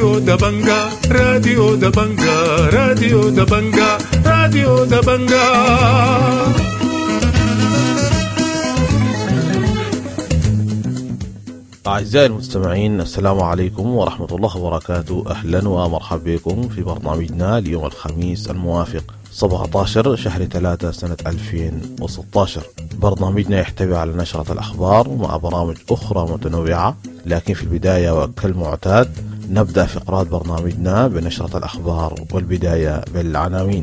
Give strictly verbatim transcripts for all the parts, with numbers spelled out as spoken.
راديو دبنجا راديو دبنجا راديو دبنجا راديو دبنجا. أعزائي المستمعين، السلام عليكم ورحمة الله وبركاته. أهلا ومرحبا بكم في برنامجنا اليوم الخميس الموافق سبعة عشر شهر ثلاثة سنة ألفين وستة عشر. برنامجنا يحتوي على نشرة الأخبار مع برامج أخرى متنوعة، لكن في البداية وكالمعتاد نبدأ فقرات برنامجنا بنشرة الأخبار، والبداية بالعناوين.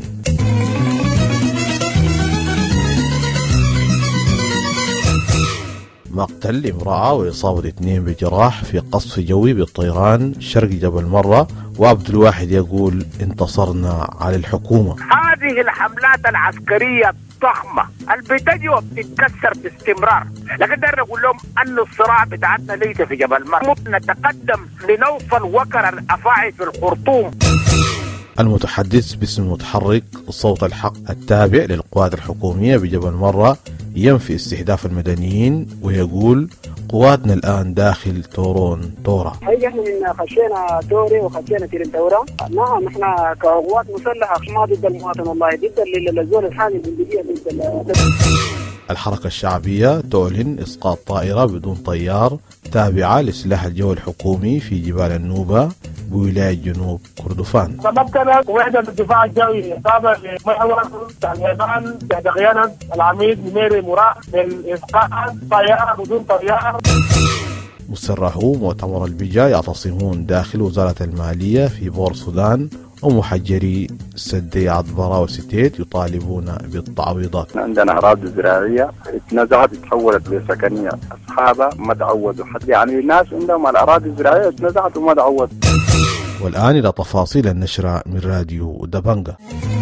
مقتل امرأة وإصابة اثنين بجراح في قصف جوي بالطيران شرق جبل مرة، وعبد الواحد يقول انتصرنا على الحكومة. هذه الحملات العسكرية الضخمة اللي بتجي وبتتكسر باستمرار، لكن داير نقول لهم أن الصراع بتاعتنا ليس في جبل مرة، نتقدم لنوصل وكر الأفاعي في الخرطوم. المتحدث باسم متحرك صوت الحق التابع للقوات الحكومية بجبل مرة ينفي استهداف المدنيين ويقول قواتنا الآن داخل تورون تورا. هي احنا من خشينا توري وخشينا تيرين تورا. نعم احنا كقوات مسلحة ما ضد المواطن، والله ضد الزول الحالي بالبدية ضد. الحركة الشعبية تعلن إسقاط طائرة بدون طيار تابعة لسلاح الجو الحكومي في جبال النوبة بولاية جنوب كردفان. تمكنت وحدة الدفاع الجوي تابعة لمحور اليابان تحت قيادة العميد ميري مراد من إسقاط طيارة بدون طيار. مسرحو مؤتمر البجا يعتصمون داخل وزارة المالية في بور السودان، ومحجري سدي عطبرة وستيت يطالبون بالتعويضات. عندنا أراضي زراعية اتنزعت تحولت لسكنية، أصحابها ما تعودوا، حتى يعني الناس عندهم الأراضي الزراعية اتنزعت وما تعودوا. والآن إلى تفاصيل النشرة من راديو دبنجا.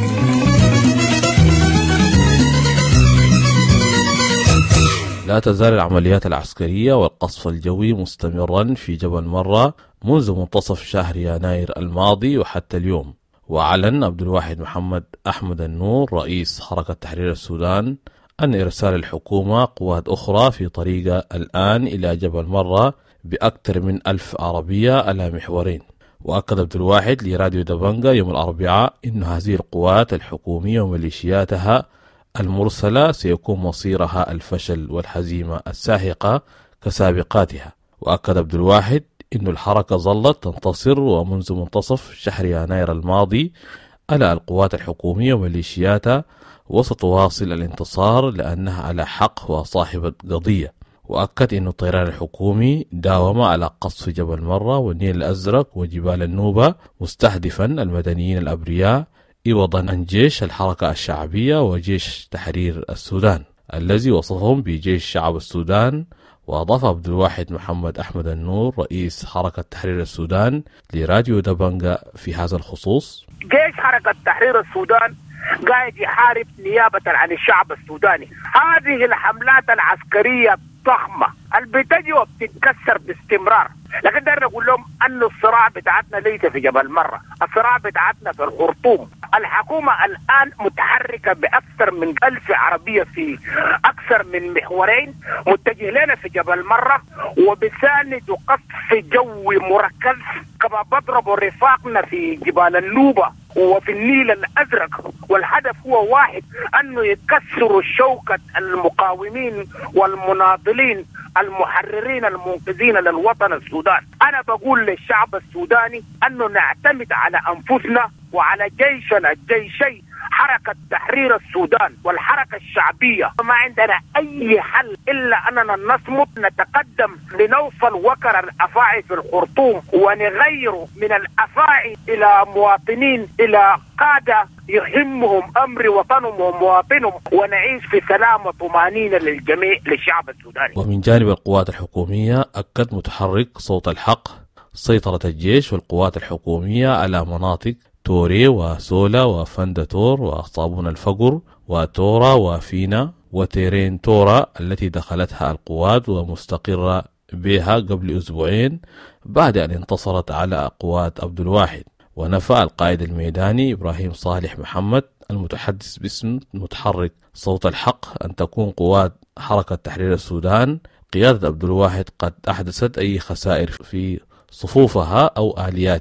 لا تزال العمليات العسكرية والقصف الجوي مستمرا في جبل مرة منذ منتصف شهر يناير الماضي وحتى اليوم. وأعلن عبد الواحد محمد أحمد النور رئيس حركة تحرير السودان أن إرسال الحكومة قوات أخرى في طريقة الآن إلى جبل مرة بأكثر من ألف عربية على محورين. وأكد عبد الواحد لراديو دبنجا يوم الأربعاء أن هذه القوات الحكومية وميليشياتها المرسلة سيكون مصيرها الفشل والهزيمة الساحقة كسابقاتها. وأكد عبد الواحد أن الحركة ظلت تنتصر ومنذ منتصف شهر يناير الماضي على القوات الحكومية وميليشياتها، وستواصل الانتصار لأنها على حق وصاحبة قضية. وأكد أن الطيران الحكومي داوم على قصف جبل مرة والنيل الأزرق وجبال النوبة مستهدفا المدنيين الأبرياء عوضا عن جيش الحركة الشعبية وجيش تحرير السودان الذي وصفهم بجيش شعب السودان. وأضاف عبد الواحد محمد أحمد النور رئيس حركة تحرير السودان لراديو دبنجا في هذا الخصوص: جيش حركة تحرير السودان قاعد يحارب نيابة عن الشعب السوداني. هذه الحملات العسكرية الضخمة اللي بتجي وبتتكسر باستمرار، لكن داير نقول لهم أن الصراع بتاعتنا ليس في جبل مرة، الصراع بتاعتنا في الخرطوم. الحكومة الآن متحركة بأكثر من ألف عربية في أكثر من محورين متجه لنا في جبل مرة، وبساند قصف جوي مركز كما بضربوا رفاقنا في جبال النوبة وفي النيل الأزرق. والهدف هو واحد، أنه يكسروا شوكة المقاومين والمناضلين المحررين المنقذين للوطن السودان. أنا بقول للشعب السوداني أنه نعتمد على أنفسنا وعلى جيشنا الجيشي حركة تحرير السودان والحركة الشعبية. ما عندنا أي حل إلا أننا نصمت، نتقدم لنوصل وكر الأفاعي في الخرطوم ونغير من الأفاعي إلى مواطنين، إلى قادة يهمهم أمر وطنهم ومواطنهم، ونعيش في سلام وطمأنينة للجميع للشعب السوداني. ومن جانب القوات الحكومية أكد متحرك صوت الحق سيطرة الجيش والقوات الحكومية على مناطق توري وسولا وفندتور وصابون الفقر وتورا وفينا وتيرين تورا التي دخلتها القوات ومستقرة بها قبل أسبوعين بعد أن انتصرت على قوات عبد الواحد. ونفى القائد الميداني إبراهيم صالح محمد المتحدث باسم متحرك صوت الحق أن تكون قوات حركة تحرير السودان قيادة عبد الواحد قد أحدثت أي خسائر في صفوفها أو آلياتها.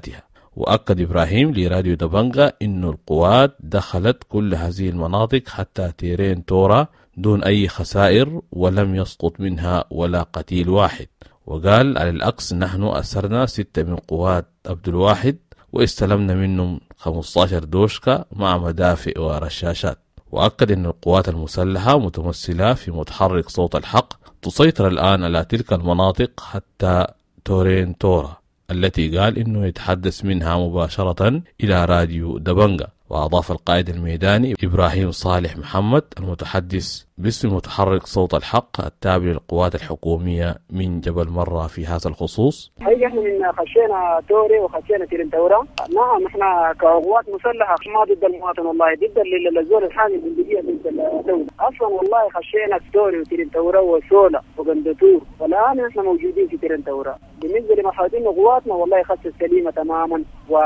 وأكد إبراهيم لراديو دبنجة إنه القوات دخلت كل هذه المناطق حتى تيرين تورا دون أي خسائر ولم يسقط منها ولا قتيل واحد. وقال على العكس نحن أسرنا ستة من قوات عبد الواحد واستلمنا منهم خمسة عشر دوشكا مع مدافع ورشاشات. وأكد أن القوات المسلحة متمثلة في متحرك صوت الحق تسيطر الآن على تلك المناطق حتى تورين تورا التي قال أنه يتحدث منها مباشرة إلى راديو دبنجة. وأضاف القائد الميداني إبراهيم صالح محمد المتحدث باسم متحرك صوت الحق التابع للقوات الحكومية من جبل مرة في هذا الخصوص: هي احنا من خشينا توري وخشينا تيرنتورا. نعم احنا كقوات مسلحة ما ضد المواطن والله، ضد الزول الحالي البندقية ضد الدولة اصلا والله. خشينا توري وتيرنتورا وسولا وقندتور، والان احنا موجودين في تيرنتورا. بالنسبة لمحاولين قواتنا والله خشت سليمة تماما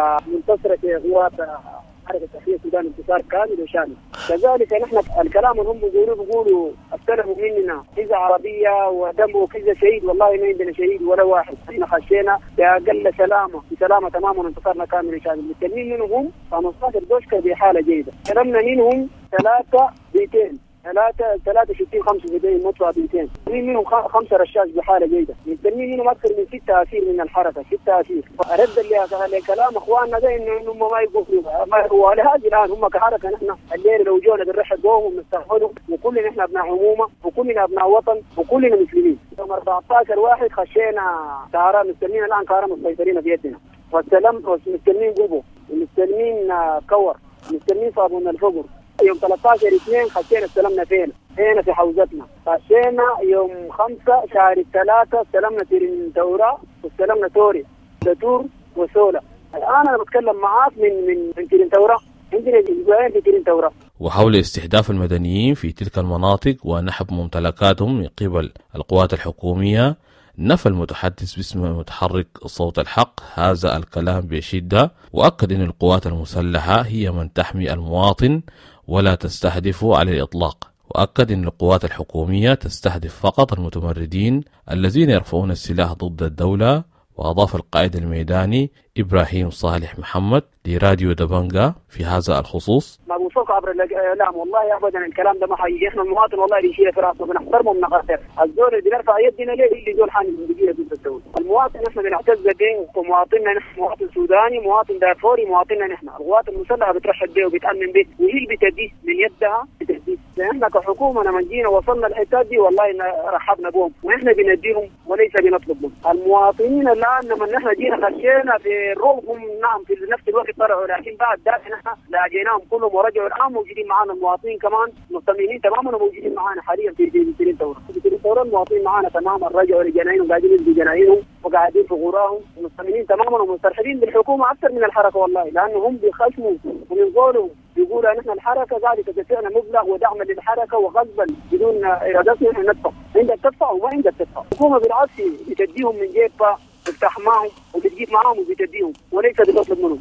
ومنتصرة قوات حركة تحرير السودان انتصار كامل وشامل. كذلك نحن الكلام اللي هم بيقولوا بيقولوا استلموا مننا كذا عربية ودموا كذا شهيد، والله ما عندنا شهيد ولا واحد. احنا خشينا بأقل سلامة بسلامة تماما وانتصارنا كامل وشامل. مستلمين منهم خمسة عشر دوشكا بحالة جيدة، استلمنا منهم ثلاثة بيتين ثلاثة ثلاثة ستين خمسة في بين مطلع بيتين، منهم خمسة رشاش بحالة جيدة. مستنين منهم أكثر من ستة أسير من الحركة، ستة أسير. أرد اللي كلام أخواننا ده إنه هم ما يقولوا ما هو لهذه الآن هم كحركة نحن الليل لو جونا بنرحب بهم ونستقبلهم، وكلنا نحن أبناء عمومة وكلنا أبناء وطن وكلنا مسلمين. يوم أربعة عشر واحد خشينا كهرا، مستلمين الآن كهرا مسيطرين بيدنا، والسلام مستلمين قبو ومستلمين كور مستلمين صابون الفقر. يوم ثلاثة عشر اثنين خشينا استلمنا فين؟ هنا في حوزتنا. خشينا يوم خمسة شهر ثلاثة استلمنا تيرنتورا واستلمنا توري دتور وسولا. الآن أنا بتكلم معاك من من من تيرنتورا، عندنا اسبوعين في تيرنتورا. وحول استهداف المدنيين في تلك المناطق ونحب ممتلكاتهم من قبل القوات الحكومية، نفى المتحدث باسم متحرك صوت الحق هذا الكلام بشدة، وأكد أن القوات المسلحة هي من تحمي المواطن ولا تستهدف على الإطلاق. وأكد أن القوات الحكومية تستهدف فقط المتمردين الذين يرفعون السلاح ضد الدولة. وأضاف القائد الميداني إبراهيم صالح محمد لراديو دبنجة في هذا الخصوص: ما بوصلك عبر الإعلام والله أبدا الكلام ده ما حيجي. إحنا المواطن والله اللي يشيله في راسه بنحترمه وبنقدر. الزول اللي بيرفع يدنا ليه اللي زول حامل بندقية ضد الدولة. المواطن إحنا بنعتز به ومواطننا نحن مواطن سوداني مواطن دارفوري مواطننا نحن. القوات المسلحة بترحب به وبتأمن به وهي اللي بتديه من يدها بتديه. إحنا كحكومة لما جينا وصلنا الحتات دي والله رحبنا بهم وإحنا بنديهم وليس بنطلبهم. المواطنين الآن لما نحن جينا خشينا في روحهم نعم في نفس الوقت طلعوا، لكن بعد ذلك نحن لاقيناهم كلهم ورجعوا. الآن موجودين معنا المواطنين كمان مطمئنين تماما وموجودين معنا حاليا في تيرنتورا. في تيرنتورا المواطنين معنا تماما رجعوا لجناينهم قاعدين يلبوا جناينهم وقاعدين في غراهم ومطمئنين تماما ومسترحبين بالحكومة أكثر من الحركة والله، لأنهم بيخشموا ومن قولهم بيقولوا نحن الحركة قاعدة تدفعنا مبلغ ودعم للحركة وغصبا بدون إرادتنا نحن ندفع. عندك تدفع وما عندك تدفع. الحكومة بالعكس بتديهم من جيبها بتفتح معهم وبتجيب معهم وبتديهم وليس بتطلب منهم.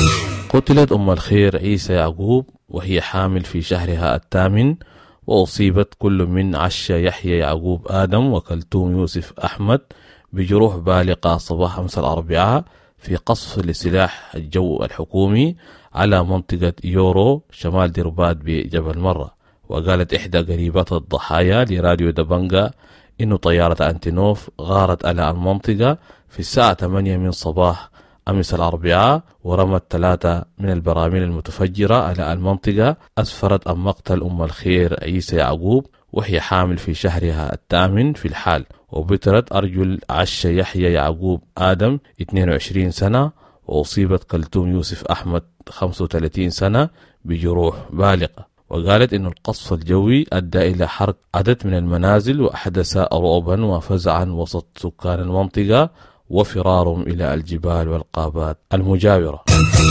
قتلت أم الخير عيسى يعقوب وهي حامل في شهرها الثامن، وأصيبت كل من عشة يحيى يعقوب آدم وكلثوم يوسف أحمد بجروح بالغة صباح أمس الأربعاء في قصف لسلاح الجو الحكومي على منطقة يورو شمال درباد بجبل مرة. وقالت إحدى قريبات الضحايا لراديو دبنجة إنه طيارة أنتينوف غارت على المنطقة في الساعة ثمانية من صباح أمس الأربعاء ورمت ثلاثة من البراميل المتفجرة على المنطقة، أسفرت عن مقتل أم الخير عيسى يعقوب وهي حامل في شهرها الثامن في الحال، وبترت أرجل عشة يحيى يعقوب آدم اثنين وعشرين سنة، وأصيبت كلثوم يوسف أحمد خمسة وثلاثين سنة بجروح بالغة. وقالت إن القصف الجوي أدى إلى حرق عدد من المنازل وأحدث رعبا وفزعا وسط سكان المنطقة وفرارهم إلى الجبال والغابات المجاورة.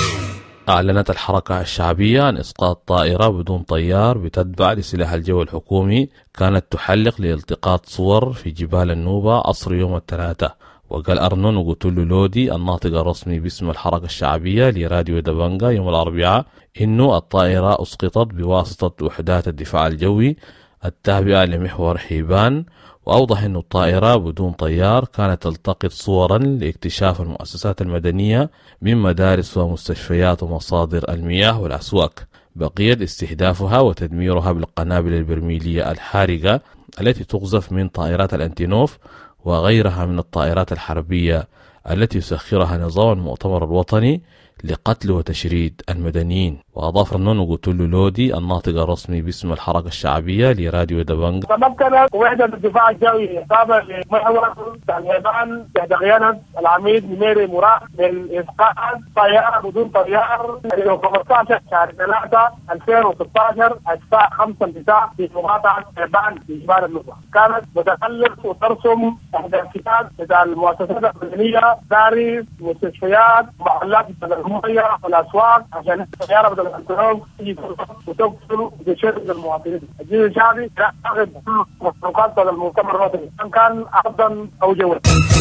أعلنت الحركة الشعبية عن إسقاط طائرة بدون طيار بتتبع لسلاح الجو الحكومي كانت تحلق لالتقاط صور في جبال النوبة عصر يوم الثلاثاء. وقال أرنون وقتلو لودي الناطق الرسمي باسم الحركة الشعبية لراديو دبنجة يوم الأربعاء إنه الطائرة أسقطت بواسطة وحدات الدفاع الجوي التابعة لمحور حيبان، وأوضح أن الطائرة بدون طيار كانت تلتقط صورا لاكتشاف المؤسسات المدنية من مدارس ومستشفيات ومصادر المياه والأسواق، بقيت استهدافها وتدميرها بالقنابل البرميلية الحارقة التي تقذف من طائرات الأنتينوف وغيرها من الطائرات الحربية التي يسخرها نظام المؤتمر الوطني لقتل وتشريد المدنيين. وأضاف رنون قتلو لودي الناطق الرسمي باسم الحركة الشعبية لراديو دبنج: تمكنت وحدة الدفاع الجوي إصابة لمحور اليابان تحت قيادة العميد نميري مراد من إسقاط طيارة بدون طيار يوم خمسة عشر شهر ثلاثة ألفين وستة عشر الساعة خمسة مساء في مقاطعة يابان في جبال النصرة. كانت متخلف وترسم احداثيات بتاع المؤسسات المدنية، داري، مستشفيات، محلات المياه والأسواق، عشان الطيارة بدل الأنتينوف تيجي وتقتل وتشرد المواطنين. الجيش الشعبي يأخذ مخلوقات المؤتمر الوطني إن كان أرضا أو جوا.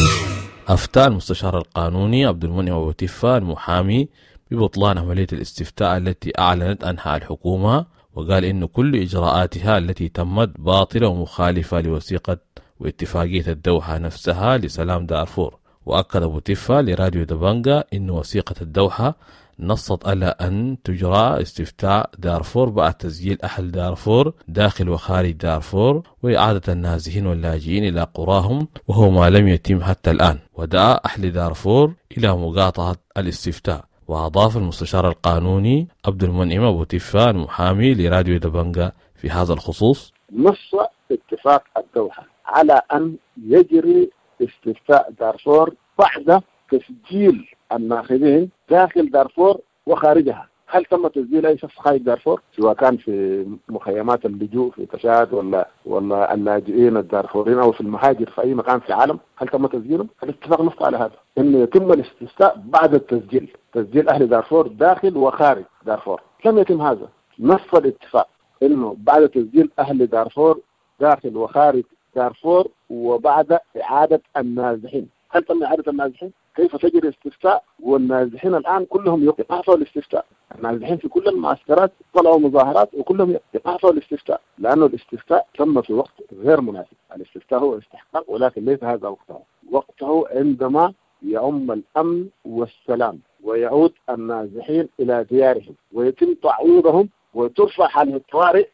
أفتى المستشار القانوني عبد المنعم أبو تفة المحامي ببطلان عملية الاستفتاء التي أعلنت عنها الحكومة، وقال إن كل إجراءاتها التي تمت باطلة ومخالفة لوثيقة واتفاقية الدوحة نفسها لسلام دارفور. وأكد أبو تفة لراديو دبنجة إن وثيقة الدوحة نصت على أن تجرى استفتاء دارفور بعد تسجيل أهل دارفور داخل وخارج دارفور وإعادة النازحين واللاجئين إلى قراهم، وهو ما لم يتم حتى الآن، ودعا أهل دارفور إلى مقاطعة الاستفتاء. وأضاف المستشار القانوني عبد المنعم أبو تفة المحامي لراديو دبنجة في هذا الخصوص: نص اتفاق الدوحة على أن يجري استفتاء دارفور بعد تسجيل الناخبين داخل دارفور وخارجها. هل تم تسجيل أي شخص خارج دارفور سواء كان في مخيمات اللجوء في تشاد ولا ولا اللاجئين الدارفوريين أو في المهاجر في أي مكان في العالم؟ هل تم تسجيلهم؟ الاتفاق نص على هذا، إنه يتم الاستفتاء بعد التسجيل، تسجيل أهل دارفور داخل وخارج دارفور. لم يتم هذا. نص الاتفاق إنه بعد تسجيل أهل دارفور داخل وخارج دارفور وبعد إعادة النازحين. هل تم إعادة النازحين؟ كيف تجري استفتاء والنازحين الآن كلهم يقاطعوا الاستفتاء؟ النازحين في كل المعسكرات طلعوا مظاهرات وكلهم يقاطعوا الاستفتاء، لأنه الاستفتاء تم في وقت غير مناسب. الاستفتاء هو استحقاق، ولكن ليس هذا وقته. وقته عندما يعم الأمن والسلام ويعود النازحين إلى ديارهم ويتم تعويضهم وترفع حالة الطوارئ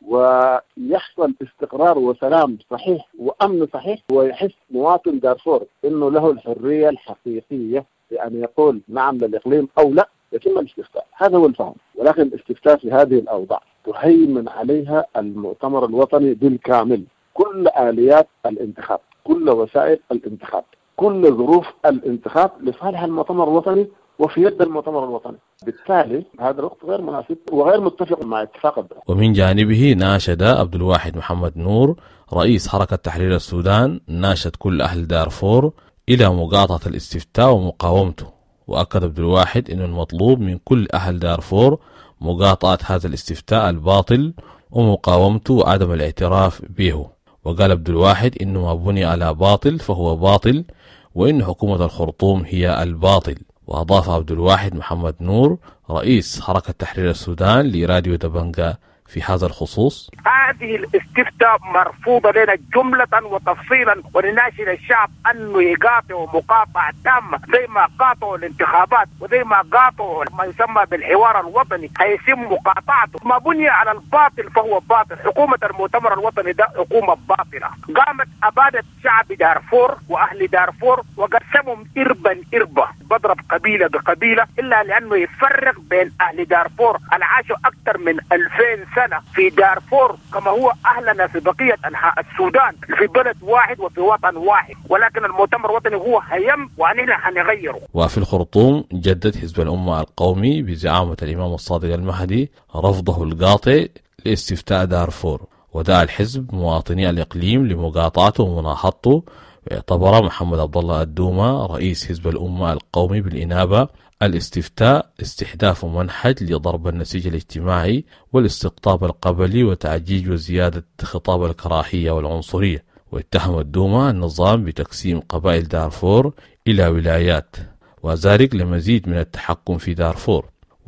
ويحصل استقرار وسلام صحيح وأمن صحيح، ويحس مواطن دارفور إنه له الحرية الحقيقية بأن يقول نعم للإقليم أو لا. يتم الاستفتاء، هذا هو الفهم. ولكن الاستفتاء في هذه الأوضاع تهيمن عليها المؤتمر الوطني بالكامل، كل آليات الانتخاب، كل وسائل الانتخاب، كل ظروف الانتخاب لصالح المؤتمر الوطني وفي يد المؤتمر الوطني. بالتالي هذا الوقت غير مناسب وغير متفق مع اتفاق الدولة. ومن جانبه ناشد عبد الواحد محمد نور رئيس حركة تحرير السودان ناشد كل أهل دارفور إلى مقاطعة الاستفتاء ومقاومته. وأكد عبد الواحد أن المطلوب من كل أهل دارفور مقاطعة هذا الاستفتاء الباطل ومقاومته وعدم الاعتراف به. وقال عبد الواحد إنه ما بني على باطل فهو باطل، وإن حكومة الخرطوم هي الباطل. وأضاف عبد الواحد محمد نور رئيس حركة تحرير السودان لراديو دبنجة في هذا الخصوص: هذه الاستفتاء مرفوضة لنا جملة وتفصيلا، ونناشد الشعب أنه يقاطعوا مقاطعة تامة زي ما قاطعوا الانتخابات وزي ما قاطعوا ما يسمى بالحوار الوطني هيتم مقاطعته. ما بني على الباطل فهو باطل. حكومة المؤتمر الوطني ده حكومة باطلة، قامت أبادت شعب دارفور وأهل دارفور وقسمهم إربا إربا، بضرب قبيلة بقبيلة إلا لأنه يفرق بين أهل دارفور العاشوا أكثر من ألفين سنة في دارفور كما هو أهلنا في بقية أنحاء السودان في بلد واحد وفي وطن واحد، ولكن المؤتمر الوطني هو هيم وأننا هنغيره. وفي الخرطوم جدد حزب الأمة القومي بزعامة الإمام الصادق المهدي رفضه القاطع لاستفتاء دارفور، ودعا الحزب مواطني الإقليم لمقاطعته ومناهضته. واعتبر محمد عبد الله الدومة رئيس حزب الأمة القومي بالإنابة الاستفتاء استحداث منهج لضرب النسيج الاجتماعي والاستقطاب القبلي وتعجيج وزيادة خطاب الكراهية والعنصرية. واتهم الدومة النظام بتقسيم قبائل دارفور إلى ولايات، وذلك لمزيد من التحكم في دارفور.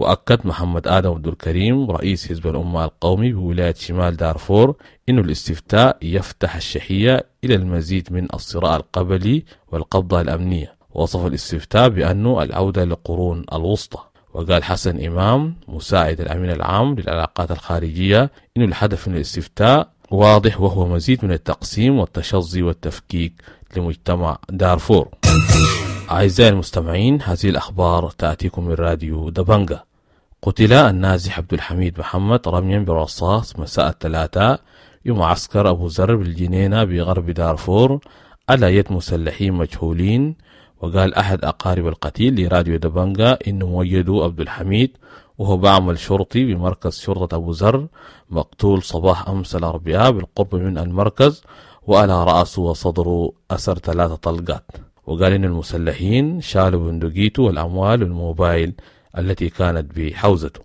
وأكد محمد آدم عبد الكريم رئيس حزب الأمة القومي بولاية شمال دارفور إن الاستفتاء يفتح الشهية إلى المزيد من الصراع القبلي والقبضة الأمنية. وصف الاستفتاء بأنه العودة للقرون الوسطى. وقال حسن إمام مساعد الأمين العام للعلاقات الخارجية إنه الهدف من الاستفتاء واضح، وهو مزيد من التقسيم والتشظي والتفكيك لمجتمع دارفور. أعزائي المستمعين، هذه الأخبار تأتيكم من راديو دبنجة. قتل النازح عبد الحميد محمد رميا بالرصاص مساء الثلاثاء يوم عسكر أبو ذر بالجنينة بغرب دارفور على يد مسلحين مجهولين. وقال أحد أقارب القتيل لراديو دبنجة إنه مؤيده عبد الحميد وهو بعمل شرطي بمركز شرطة أبو ذر مقتول صباح أمس الأربعاء بالقرب من المركز، وعلى رأسه وصدره أثر ثلاثة طلقات. وقال إن المسلحين شالوا بندقيته والأموال والموبايل التي كانت بحوزته.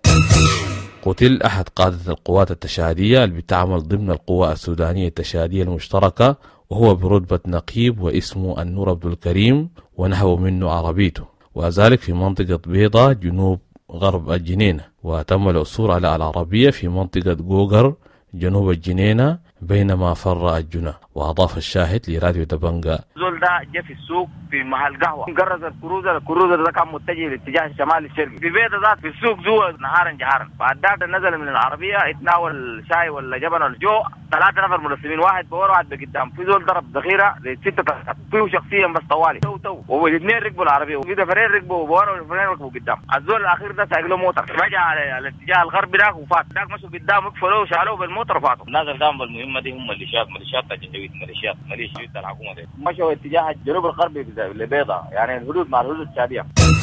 قتل أحد قادة القوات التشادية اللي بتعمل ضمن القوى السودانية التشادية المشتركة، وهو برتبة نقيب واسمه النور عبد الكريم، ونهبوا منه عربيته، وذلك في منطقة بيضة جنوب غرب الجنينة. وتم العثور على العربية في منطقة جوجر جنوب الجنينة بينما فر الجنى. وأضاف الشاهد لراديو دبنجة: زول ده جه في السوق في محل قهوة، قرز الكروزر، الكروزر ده كان متجه لاتجاه الشمال الشرقي في بيت ذات في السوق جوا نهارا جهارا. بعد ذاك نزل من العربية اتناول شاي ولا جبن ولا جو ثلاثة نفر ملثمين، واحد بورا واحد بقدام. في زول ضرب ذخيرة لستة طلقات فيه شخصيا بس طوالي تو تو، والاثنين ركبوا العربية، وفي دفرين ركبوا بورا والدفرين ركبوا قدام. الزول الأخير ده سايق له موتر، رجع على الاتجاه الغربي ذاك وفات. ذاك مشوا قدام وقفلوه وشالوه بالموتر وفاتوا. الناس اللي قاموا بالمهمة دي هم ميليشيات ميليشيات تجديد ميليشيات ميليشيات الحكومة دي، مشوا اتجاه الجنوب الغربي لبيضة، يعني الحدود مع الحدود الشعبية.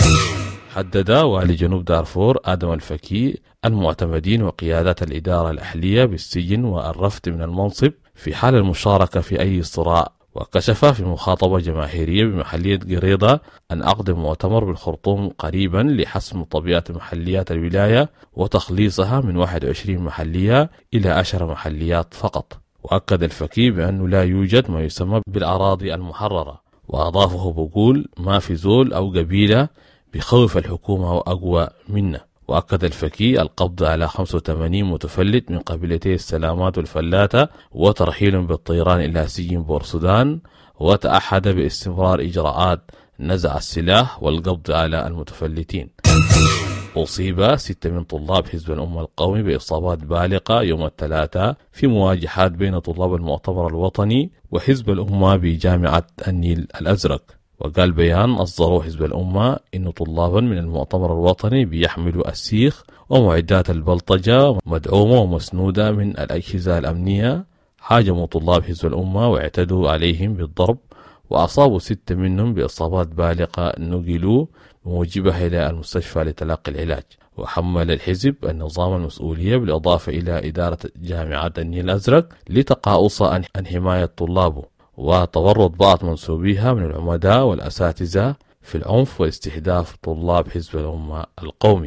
حدد والي جنوب دارفور آدم الفكي المعتمدين وقيادات الإدارة الأهلية بالسجن والرفض من المنصب في حال المشاركة في أي صراع. وكشف في مخاطبة جماهيرية بمحلية قريضة أن أقدم مؤتمر بالخرطوم قريبا لحسم طبيعة محليات الولاية وتخليصها من واحد وعشرين محلية إلى عشر محليات فقط. وأكد الفكي بأنه لا يوجد ما يسمى بالأراضي المحررة. وأضافه بقول: ما في زول أو قبيلة بخوف الحكومة وأقوى منا. وأكد الفكي القبض على خمسة وثمانين متفلت من قبيلتي السلامات والفلاتة وترحيلهم بالطيران إلى سجن بورسودان، وتأحد باستمرار إجراءات نزع السلاح والقبض على المتفلتين. أصيب ستة من طلاب حزب الأمة القومي بإصابات بالغة يوم الثلاثاء في مواجهات بين طلاب المؤتمر الوطني وحزب الأمة بجامعة النيل الأزرق. وقال بيان أصدره حزب الأمة إن طلابا من المؤتمر الوطني بيحملوا السيخ ومعدات البلطجة مدعومة ومسنودة من الأجهزة الأمنية هاجموا طلاب حزب الأمة واعتدوا عليهم بالضرب، وأصابوا ستة منهم بإصابات بالغة نقلوا بموجبها إلى المستشفى لتلقي العلاج. وحمل الحزب النظام المسؤولية بالإضافة إلى إدارة جامعة النيل الأزرق لتقاؤص عن حماية طلابه وتورط بعض منسوبيها من العمداء والأساتذة في العنف واستهداف طلاب حزب الأمة القومي.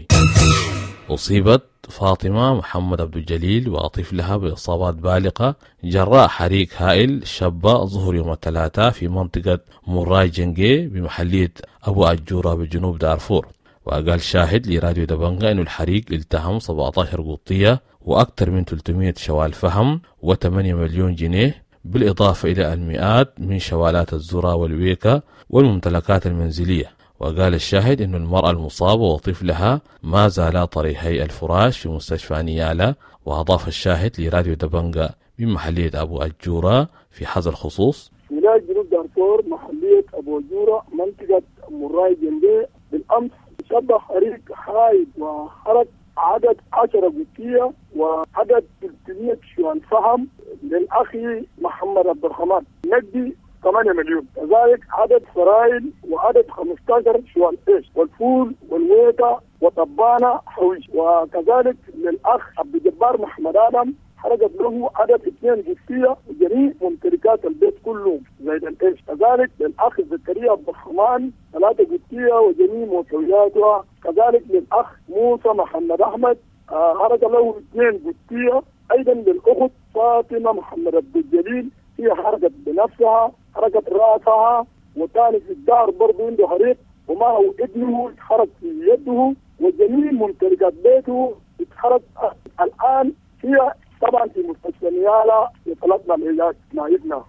أصيبت فاطمة محمد عبد الجليل وطفلها بإصابات بالغة جراء حريق هائل شابة ظهر يوم الثلاثاء في منطقة موراي جنجي بمحلية أبو أجورة بجنوب دارفور. وقال شاهد لراديو دبنجة إنه الحريق التهم سبعة عشر قطية وأكثر من ثلاثمئة شوال فحم وثمانية مليون جنيه، بالإضافة إلى المئات من شوالات الذرة والويكا والممتلكات المنزلية. وقال الشاهد إن المرأة المصابة وطفلها ما زالا طريحي الفراش في مستشفى نيالا. وأضاف الشاهد لراديو دبنجة بمحلية أبو أجورة في حظر خصوص: ولاية جنوب دارفور محلية أبو أجورة منطقة موراي جنبي بالأمس شبه حريق حائد وحرق عدد عشرة قطية وعدد ثلاثمئة شوال فحم للأخي محمد عبد الرحمن ندي ثمانية مليون، كذلك عدد سرايل وعدد خمسة عشر شوال ايش والفول والويكا وطبانة حويش. وكذلك للأخ عبد الجبار محمد آدم حرقت له عدد اثنين قطية وجميع ممتلكات البيت كلهم زي الايش. كذلك للأخ زكريا عبد الرحمن ثلاثة قطية وجميع موسوياتها. كذلك للأخ موسى محمد أحمد حرق له اثنين قطية. أيضا للأخت فاطمة محمد عبد الجليل هي حرقت بنفسها حرقت رأسها، وثاني في الدار برضه عنده حريق ومعه ابنه حرق في يده وجميع ممتلكات بيته اتحرق الآن هي طبعا في مستشفى نيالا وطلبنا العلاج نايبنا.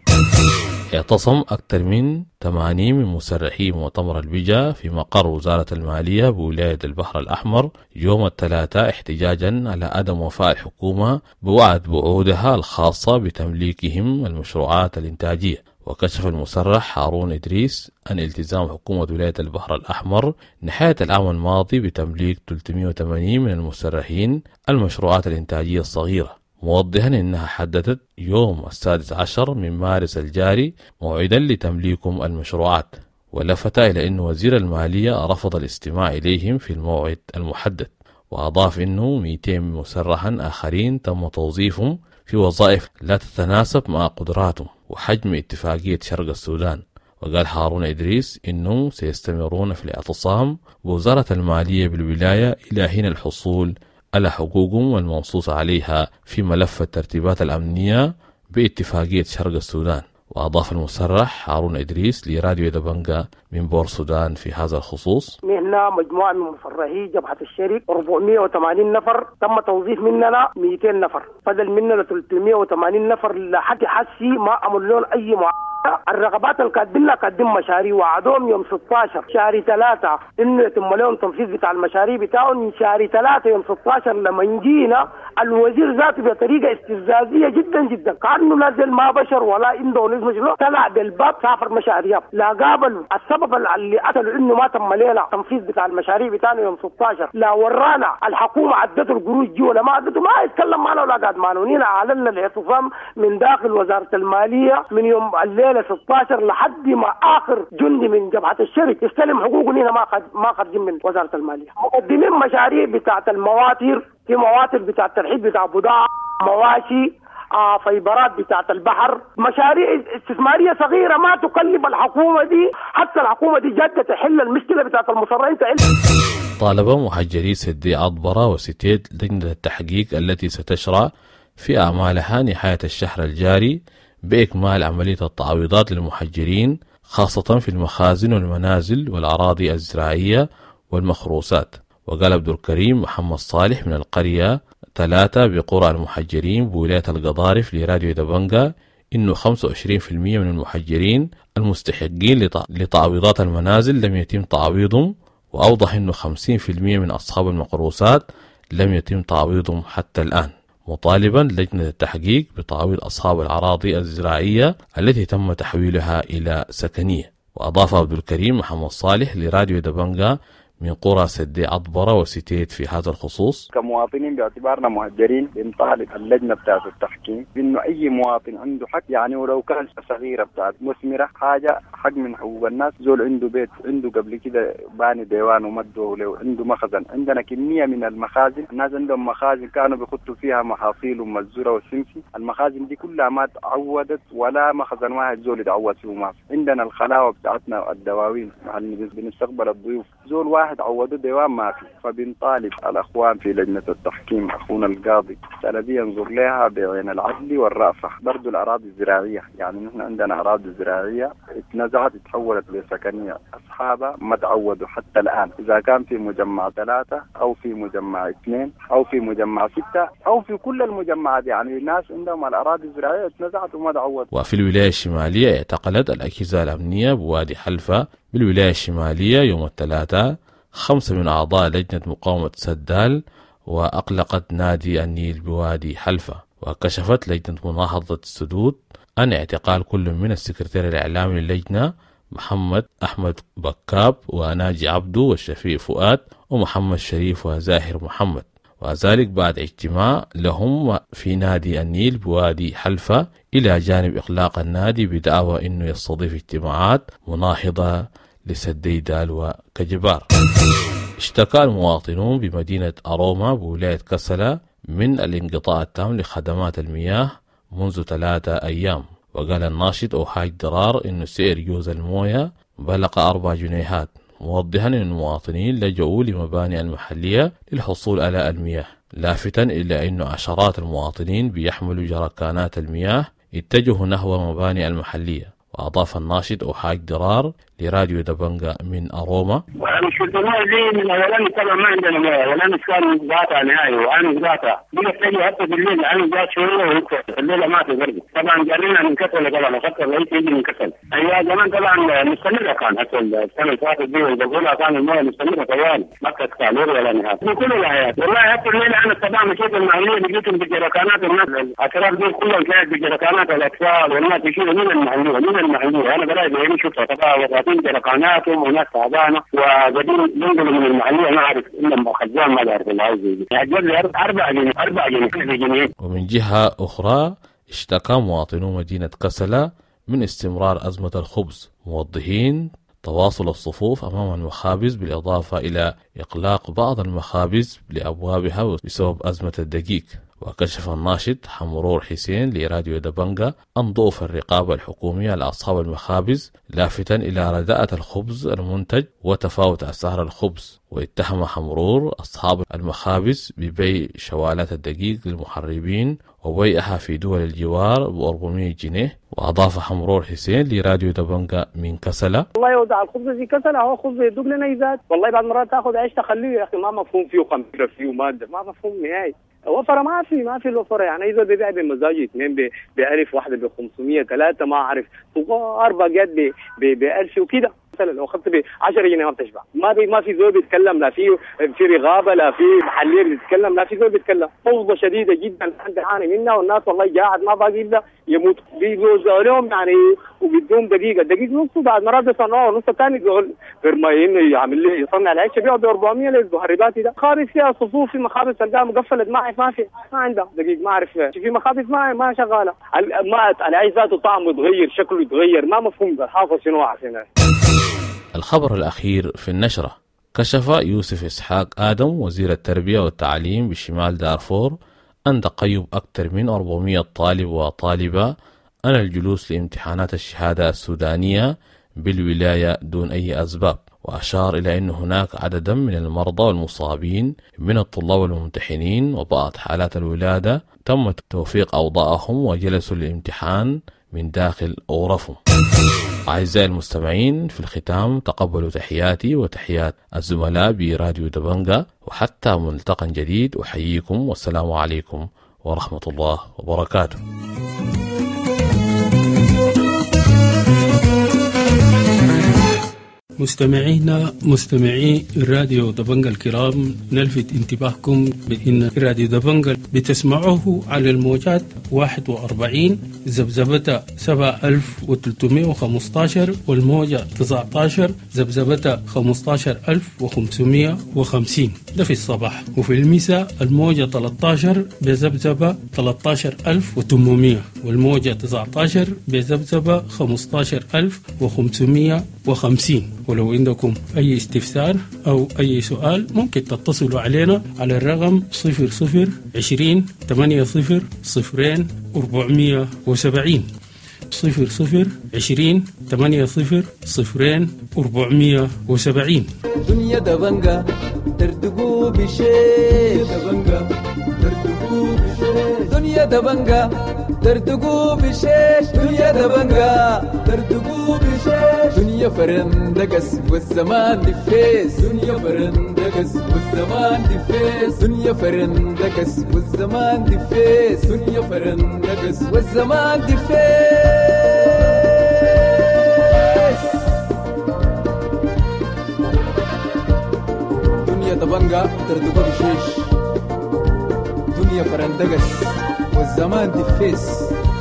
اعتصم أكثر من ثمانين من مسرحي مؤتمر البجا في مقر وزارة المالية بولاية البحر الأحمر يوم الثلاثاء احتجاجا على عدم وفاء الحكومة بوعد بوعودها الخاصة بتمليكهم المشروعات الإنتاجية. وكشف المسرح هارون إدريس عن التزام حكومة ولاية البحر الأحمر نهاية العام الماضي بتمليك ثلاثمئة وثمانين من المسرحين المشروعات الإنتاجية الصغيرة، موضحا أنها حددت يوم السادس عشر من مارس الجاري موعدا لتمليكهم المشروعات، ولفت إلى أن وزير المالية رفض الاستماع إليهم في الموعد المحدد. وأضاف أنه مئتين مسرحا آخرين تم توظيفهم في وظائف لا تتناسب مع قدراتهم وحجم اتفاقية شرق السودان. وقال هارون إدريس أنهم سيستمرون في الاعتصام بوزارة المالية بالولاية إلى حين الحصول على حقوقهم المنصوص عليها في ملف الترتيبات الأمنية باتفاقية شرق السودان. وأضاف المسرح هارون إدريس لراديو دبنجا من بور السودان في هذا الخصوص: نحن مجموعة من مسرحي جبهة الشرق أربعمئة وثمانين نفر تم توظيف مننا مئتين نفر، بدل مننا ثلاثمئة وثمانين نفر لحد حسي ما عمل لهم أي معاملة. الرغبات القادمين لها قدم مشاريع وعدوهم يوم ستة عشر شهر ثلاثة إنه يتم لهم تنفيذ بتاع المشاريع بتاعهم من شهر ثلاثة يوم ستة عشر. لما نجينا الوزير ذاته بطريقة استفزازية جدا جدا كأنه نازل ما بشر ولا عنده نسبة شنو، طلع بالباب سافر مشاريع لا قابل. السبب اللي قتلوا إنه ما تم ليلة تنفيذ بتاع المشاريع بتاعنا يوم ستة عشر لا ورانا الحكومة عدته القروش جوا ولا ما عدته ما يتكلم معنا ولا قاعد معنا. ونينا أعلنا الاعتصام من داخل وزارة المالية من يوم الليلة ستة عشر لحد ما آخر جندي من جبهة الشرق يستلم حقوقه. هنا ما قد ما خرجين من وزارة المالية. مقدمين مشاريع بتاعة المواتر، في مواتر بتاعة الترحيب بتاع بضاعة، مواشي، آه فيبرات بتاعة البحر، مشاريع استثمارية صغيرة ما تكلف الحكومة دي. حتى الحكومة دي جادة تحل المشكلة بتاعة المصرين تحل. طالب محجري سدي عطبرة وستيت لجنة التحقيق التي ستشرع في أعمالها نهاية الشهر الجاري بإكمال عملية التعويضات للمحجرين خاصة في المخازن والمنازل والأراضي الزراعية والمخروسات. وقال عبد الكريم محمد صالح من القرية ثلاثة بقرى المحجرين بولاية القضارف لراديو دبنجا إنه خمسة وعشرين بالمئة من المحجرين المستحقين لتعويضات المنازل لم يتم تعويضهم، وأوضح إنه خمسين بالمئة من أصحاب المقروسات لم يتم تعويضهم حتى الآن، مطالبا لجنة التحقيق بتعويض أصحاب الأراضي الزراعية التي تم تحويلها إلى سكنية. وأضاف عبد الكريم محمد صالح لراديو دبنجا من قرى سدي عطبرة وستيت في هذا الخصوص: كمواطنين باعتبارنا مهجرين بنطالب اللجنة بتاعت التحكيم بأنه أي مواطن عنده حق، يعني ولو كان صغيرة بتاعت مثمرة حاجة حق من حقوق الناس. زول عنده بيت عنده قبل كده باني ديوان ومده ولو عنده مخزن، عندنا كمية من المخازن، الناس عندهم مخازن كانوا بيخطوا فيها محاصيل ومزورة والسمسي، المخازن دي كلها ما تعودت ولا مخزن واحد زول يتعود فيه. ما عندنا الخلاوة بتاعتنا الدواوين بنستقبل الضيوف، زول واحد عودوا ديوان ما في. فبنطالب الأخوان في لجنة التحكيم أخونا القاضي سلبي ينظر لها بعين العدل والرأفة. برضو الأراضي الزراعية، يعني نحن عندنا أراضي زراعية اتنزعت اتحولت لسكنية، أصحابها ما تعودوا حتى الآن، إذا كان في مجمع ثلاثة أو في مجمع اثنين أو في مجمع ستة أو في كل المجمعات، يعني الناس عندهم الأراضي الزراعية اتنزعت وما تعودوا. وفي الولاية الشمالية اعتقلت الأجهزة الأمنية بوادي حلفة بالولاية الشمالية يوم الثلاثاء خمسة من أعضاء لجنة مقاومة سدال، وأقلقت نادي النيل بوادي حلفة. وكشفت لجنة مناهضة السدود عن اعتقال كل من السكرتير الإعلامي للجنة محمد أحمد بكاب وناجي عبدو والشفيق فؤاد ومحمد شريف وزاهر محمد، وذلك بعد اجتماع لهم في نادي النيل بوادي حلفة، إلى جانب إغلاق النادي بدعوى أنه يستضيف اجتماعات مناهضة لسدي دالوة كجبار. اشتكى المواطنون بمدينة أروما بولاية كسلة من الانقطاع التام لخدمات المياه منذ ثلاثة أيام. وقال الناشط أوحاج درار إنه سعر جوز الموية بلغ أربع جنيهات، موضحا أن المواطنين لجؤوا لمباني المحلية للحصول على المياه، لافتا إلى أن عشرات المواطنين بيحملوا جركانات المياه اتجهوا نحو مباني المحلية. وأضاف الناشط أوحاج درار لراديو دبنجا من أروما: الشرطة دي من أولان طبعا ما عندنا مويه، ولا كان قاطع نهائي وأنا قاطع بقى تجي حتى بالليل أنا جات شوية ويكسر الليلة ما في برد. طبعا جرينا ننكسر طبعا أفكر رئيس يجي ننكسر. أيوة زمان طبعا مستمرة كان حتى السنة اللي فاتت دي وبقولها كان المويه مستمرة طوال ما كانت كالوري ولا نهاية. في كل الحياة والله حتى الليلة أنا طبعا مشيت المحلية لقيتهم بجركانات الناس الأطراف دي كلهم كانت بجركانات الأطفال والناس يشيلوا من المحلية من المحلية. أنا بلاقي بعيني شفتها طبعا وقاعدين جركاناتهم وناس تعبانة وقاعدين ينقلوا من المحلية ما أعرف إلا خزان ما أعرف اللي عايز يجي يعجب لي أربع جنيه أربع جنيه. ومن جهة أخرى اشتكى مواطنو مدينة كسلة من استمرار أزمة الخبز، موضحين تواصل الصفوف أمام المخابز بالإضافة إلى إغلاق بعض المخابز لأبوابها بسبب أزمة الدقيق. وكشف الناشط حمرور حسين لراديو دبنجا عن ضعف الرقابة الحكومية لأصحاب المخابز، لافتا إلى رداءة الخبز المنتج وتفاوت أسعار الخبز. واتهم حمرور أصحاب المخابز ببيع شوالات الدقيق للمحربين وبيعها في دول الجوار ب أربعمائة جنيه. وأضاف حمرور حسين لراديو دبنجا من كسلة: والله يوضع الخبز زي كسلة هو خبز يدوق لنا يزاد. والله بعد مرات تاخذ عيش تخليه يا أخي ما مفهوم فيه خميرة فيه مادة ما مفهوم نهائي. وفرة ما في ما في الوفرة يعني إذا بيبيع بمزاجي اثنين بألف واحدة بخمسمية ثلاثة ما أعرف صغار باقات بألف وكده. مثلا لو أخذت بعشرة جنيه ما بتشبع. ما بي ما في زول بيتكلم، لا في في رغابة لا في محلية بيتكلم لا في زول بيتكلم. فوضى شديدة جدا عند عاني منها والناس والله قاعد ما باقي إلا يموت. بيجوزوا لهم يعني وبيدوم دقيقة دقيقة نص بعد مرات بيصنعوا نص ثاني زول غير ما يعمل لي يصنع العيش بيعه ب أربعمية للمهربات ده. خابز فيها صفوف في مخابز تلقاها مقفلة ما ما في ما عندها دقيق ما أعرف في مخابز ما ما شغالة. ما العيش ذاته طعمه يتغير شكله يتغير ما مفهوم حافظ شنو عشان. الخبر الأخير في النشرة: كشف يوسف إسحاق آدم وزير التربية والتعليم بشمال دارفور عن تقيب أكثر من أربعمائة طالب وطالبة عن الجلوس لامتحانات الشهادة السودانية بالولاية دون أي أسباب. وأشار إلى أن هناك عددا من المرضى والمصابين من الطلاب والممتحنين وبعض حالات الولادة تم توفيق أوضاعهم وجلسوا للامتحان من داخل غرفهم. أعزائي المستمعين، في الختام تقبلوا تحياتي وتحيات الزملاء براديو دبنجا، وحتى ملتقى جديد أحييكم والسلام عليكم ورحمة الله وبركاته. مستمعينا مستمعي الراديو دبنجا الكرام، نلفت انتباهكم بأن راديو دبنجا بتسمعوه على الموجات واحد وأربعين زبزبة سبعة آلاف وثلاثمائة وخمسة عشر والموجة تسعة عشر زبزبة خمسة عشر ألف وخمسمائة وخمسين ده في الصباح. وفي المساء الموجة ثلاثة عشر بزبزبة ثلاثة عشر ألف وثمانمائة والموجة تسعة عشر بزبزبة خمسة عشر ألف وخمسمائة وخمسين. ولو عندكم أي استفسار أو أي سؤال ممكن تتصلوا علينا على الرقم صفر صفر عشرين ثمانية صفر صفرين أربعمائة وسبعين صفر صفر عشرين ثمانية صفر صفرين أربعمائة وسبعين. دنيا دبنجا تردقوا بشيء دبنجا تردقوا بشيء دنيا دبنجا تردقوا بشيش دنيا دبنجا تردقوا بشيش دنيا فرندقس والزمان دفيس دنيا فرندقس والزمان دفيس دنيا فرندقس والزمان دفيس دنيا فرندقس والزمان دفيس دنيا دبنجا تردقوا بشيش دنيا فرندقس والزمان دفيس.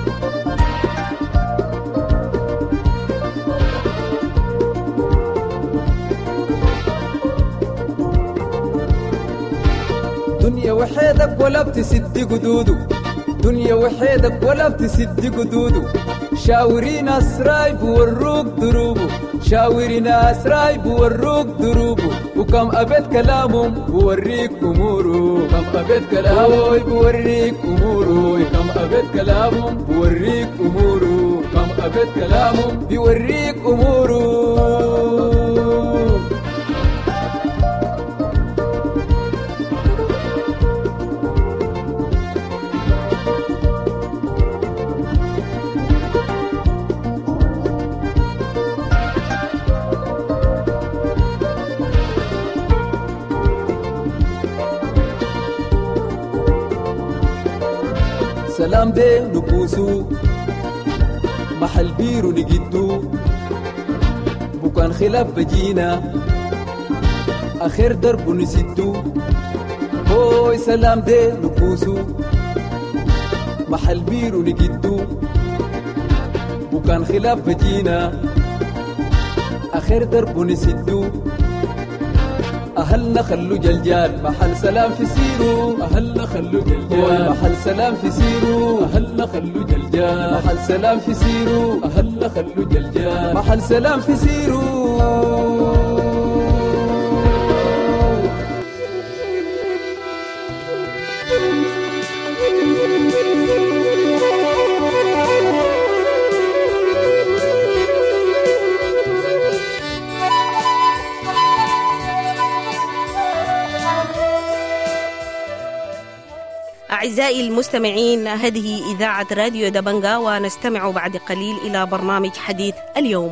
دنيا وحيدك ولا بتسد قدودو دنيا وحيدك ولا بتسد قدودو شاورين أسراي بوروك دروبو شاورين أسراي بوروك دروبو وكم أبد كلامهم بوريك أمورو كم أبد كلامهم بوريك أمورو كم أبد كلامهم بوريك أمورو كم أبد كلامهم بوريك أمورو. سلام ده نبوسو محل بيرو نجدو بكان خلاف بجينا آخر درب نسدو هوي سلام ده نبوسو محل بيرو نجدو بكان خلاف بجينا آخر درب نسدو أهلنا خلو جلجال محل سلام في سيرو أهلنا خلو جلجال محل سلام في سيرو أهلنا خلو جلجال محل سلام في سيرو أهلنا خلو جلجال محل سلام في سيرو أعزائي المستمعين، هذه إذاعة راديو دبنجا، ونستمع بعد قليل إلى برنامج حديث اليوم.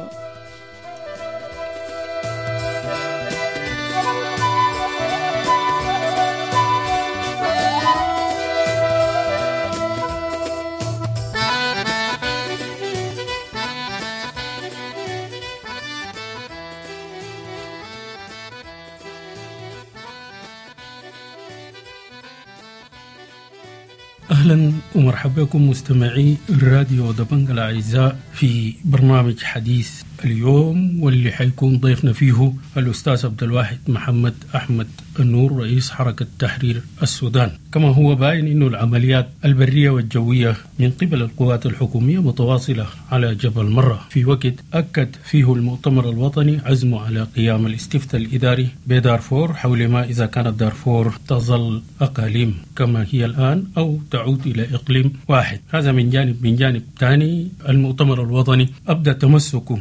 أهلا ومرحبا بكم مستمعي الراديو دبنجا الأعزاء في برنامج حديث اليوم، واللي حيكون ضيفنا فيه الأستاذ عبد الواحد محمد أحمد النور، رئيس حركة تحرير السودان. كما هو باين أنه العمليات البرية والجوية من قبل القوات الحكومية متواصلة على جبل مرة، في وقت أكد فيه المؤتمر الوطني عزمه على قيام الاستفتاء الإداري بدارفور حول ما إذا كانت دارفور تظل أقاليم كما هي الآن أو تعود إلى إقليم واحد. هذا من جانب. من جانب ثاني، المؤتمر الوطني أبدأ تمسكه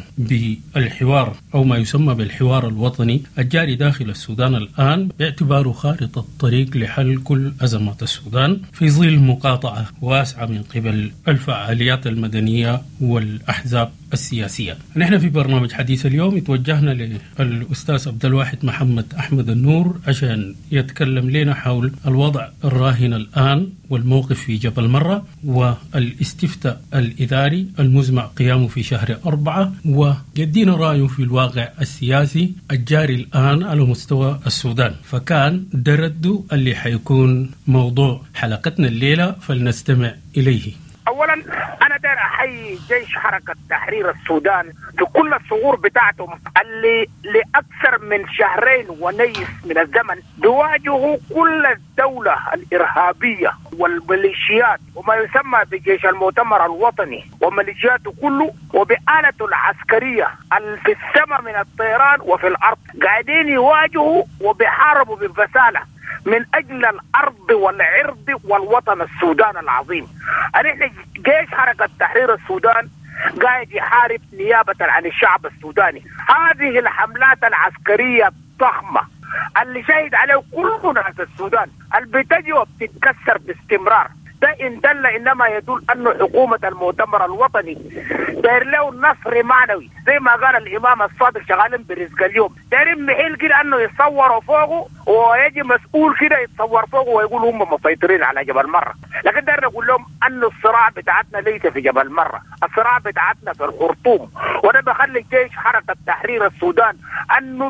بالحوار أو ما يسمى بالحوار الوطني الجاري داخل السودان الآن، باعتباره خارطة الطريق لحل كل أزمات السودان في ظل مقاطعة واسعة من قبل الفعاليات المدنية والأحزاب السياسية. نحن في برنامج حديث اليوم توجهنا للأستاذ عبد الواحد محمد أحمد النور عشان يتكلم لنا حول الوضع الراهن الآن والموقف في جبل مرة والاستفتاء الإداري المزمع قيامه في شهر أربعة، ويدينا رأيه في الواقع السياسي الجاري الآن على مستوى السودان. فكان ده رده اللي حيكون موضوع حلقتنا الليلة، فلنستمع إليه. اولا انا داير احيي جيش حركة تحرير السودان في كل الثغور بتاعتهم اللي لاكثر من شهرين ونيف من الزمن بيواجهوا كل الدولة الارهابية والميليشيات وما يسمى بجيش المؤتمر الوطني وميليشياته كله، وبآلته العسكرية اللي في السماء من الطيران وفي الارض قاعدين يواجهوا وبيحاربوا ببسالة من أجل الأرض والعرض والوطن السودان العظيم. نحن جيش حركة تحرير السودان قاعد يحارب نيابة عن الشعب السوداني. هذه الحملات العسكرية الضخمة اللي شهد عليه كل ناس السودان اللي بتجي وبتتكسر باستمرار، ده إن دل إنما يدل أن حكومة المؤتمر الوطني داير له نصر معنوي زي ما قال الإمام الصادق شغالين برزق اليوم، دايرين محيل كده أنه يتصوروا فوقه ويجي مسؤول كده يتصور فوقه ويقول هم مسيطرين على جبل مرة. لكن داير نقول لهم أن الصراع بتاعتنا ليس في جبل مرة، الصراع بتاعتنا في الخرطوم. وده بخلي الجيش حركة تحرير السودان أنه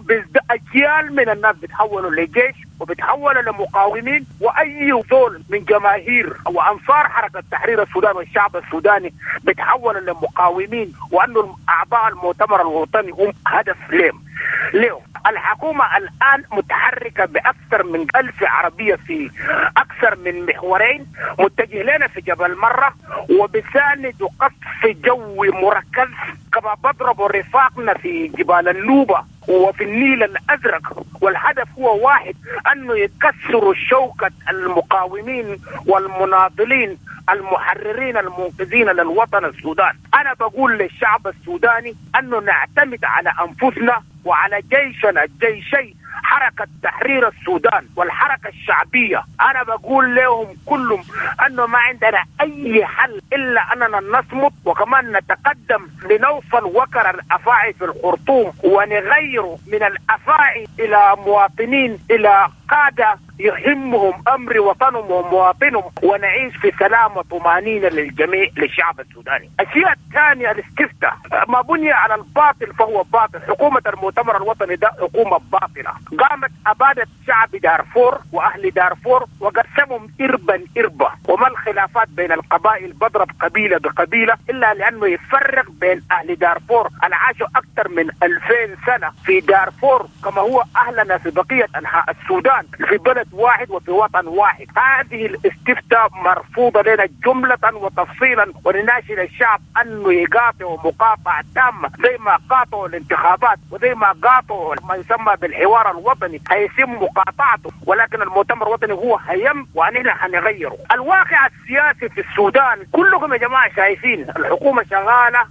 أجيال من الناس بتحولوا لجيش وبتحولوا لمقاومين، وأي زول من جماهير وأنصار حركة تحرير السودان والشعب السوداني بتحولوا لمقاومين، وأنه أعضاء المؤتمر الوطني هم هدف لهم. ليه؟ الحكومة الآن متحركة بأكثر من ألف عربية في أكثر من محورين متجه لنا في جبل مرة، وبساند قصف جوي مركز كما بضربوا رفاقنا في جبال النوبة وفي النيل الأزرق. والهدف هو واحد، أنه يكسروا شوكة المقاومين والمناضلين المحررين المنقذين للوطن السودان. أنا بقول للشعب السوداني أنه نعتمد على أنفسنا وعلى جيشنا الجيشي حركة تحرير السودان والحركة الشعبية. أنا بقول لهم كلهم أنه ما عندنا أي حل إلا أننا نصمت، وكمان نتقدم لنوصل وكر الأفاعي في الخرطوم ونغير من الأفاعي إلى مواطنين، إلى قادة يهمهم أمر وطنهم ومواطنهم ونعيش في سلام وطمأنينة للجميع للشعب السوداني. الشيء الثاني الاستفتاء، ما بني على الباطل فهو باطل. حكومة المؤتمر الوطني ده حكومة باطلة، قامت أبادت شعب دارفور وأهل دارفور وقسمهم إربا إربا. وما الخلافات بين القبائل بضرب قبيلة بقبيلة إلا لأنه يفرق بين أهل دارفور اللي عاشوا أكثر من ألفين سنة في دارفور كما هو أهلنا في بقية أنحاء السودان في بلد واحد وفي وطن واحد. هذه الاستفتاء مرفوضة لنا جملة وتفصيلا، ونناشد الشعب أنه يقاطعوا مقاطعة تامة زي ما قاطعوا الانتخابات وزي ما قاطعوا ما يسمى بالحوار الوطني هيتم مقاطعته، ولكن المؤتمر الوطني هو هيم وأننا هنغيره. الواقع السياسي في السودان كلكم يا جماعة شايفين الحكومة شغالة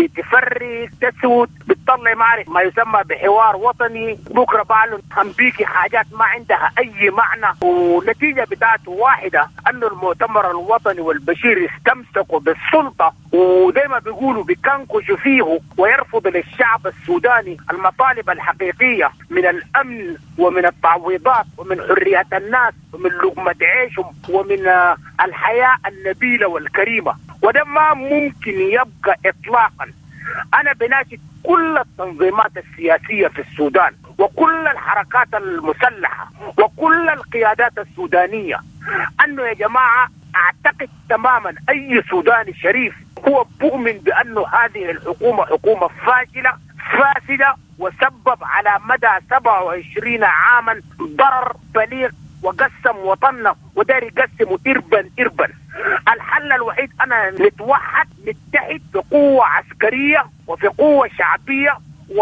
بتفرق تسود بتطلع معرف ما يسمى بحوار وطني، بكرة بعلن تنبيكي حاجات ما عندها أي معنى، ونتيجة بتاعته واحدة أنه المؤتمر الوطني والبشير استمسكوا بالسلطة وزي ما بيقولوا بيكنكشوا فيه ويرفض للشعب السوداني المطالب الحقيقية من الأمن ومن التعويضات ومن حرية الناس ومن لقمة عيشهم ومن الحياة النبيلة والكريمة، وده ما ممكن يبقى إطلاقا. أنا بناشد كل التنظيمات السياسية في السودان وكل الحركات المسلحة وكل القيادات السودانية أنه يا جماعة أعتقد تماما أي سوداني شريف هو مؤمن بأنه هذه الحكومة حكومة فاشلة فاسدة وسبب على مدى سبعة وعشرين عاما ضرر بليغ وقسم وطننا ودار يقسموا إربا إربا. الحل الوحيد أنا نتوحد نتحد في قوة عسكرية وفي قوة شعبية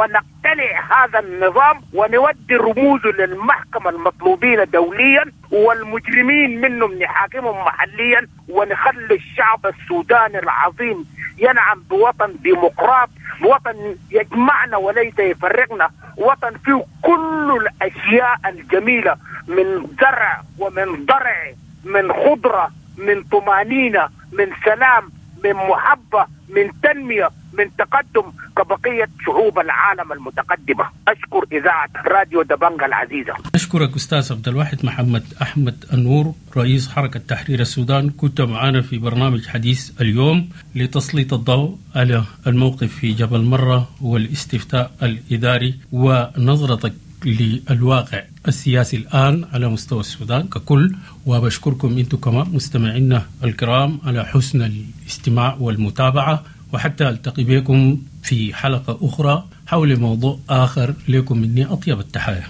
ونقتلع هذا النظام ونودي رموزه للمحكمة المطلوبين دوليا والمجرمين منهم نحاكمهم محليا ونخلي الشعب السوداني العظيم ينعم بوطن ديمقراطي، بوطن يجمعنا وليس يفرقنا، وطن فيه كل الأشياء الجميلة من زرع ومن ضرع من خضرة من طمأنينة من سلام من محبة من تنمية من تقدم كبقية شعوب العالم المتقدمة. أشكر إذاعة راديو دبنجة العزيزة. أشكرك أستاذ عبد الواحد محمد أحمد النور رئيس حركة تحرير السودان، كنت معنا في برنامج حديث اليوم لتسليط الضوء على الموقف في جبل مرة والاستفتاء الإداري ونظرتك للواقع السياسي الآن على مستوى السودان ككل. وبشكركم أنتم كمان مستمعينا الكرام على حسن الاستماع والمتابعة، وحتى ألتقي بكم في حلقة أخرى حول موضوع آخر. لكم مني أطيب التحايا.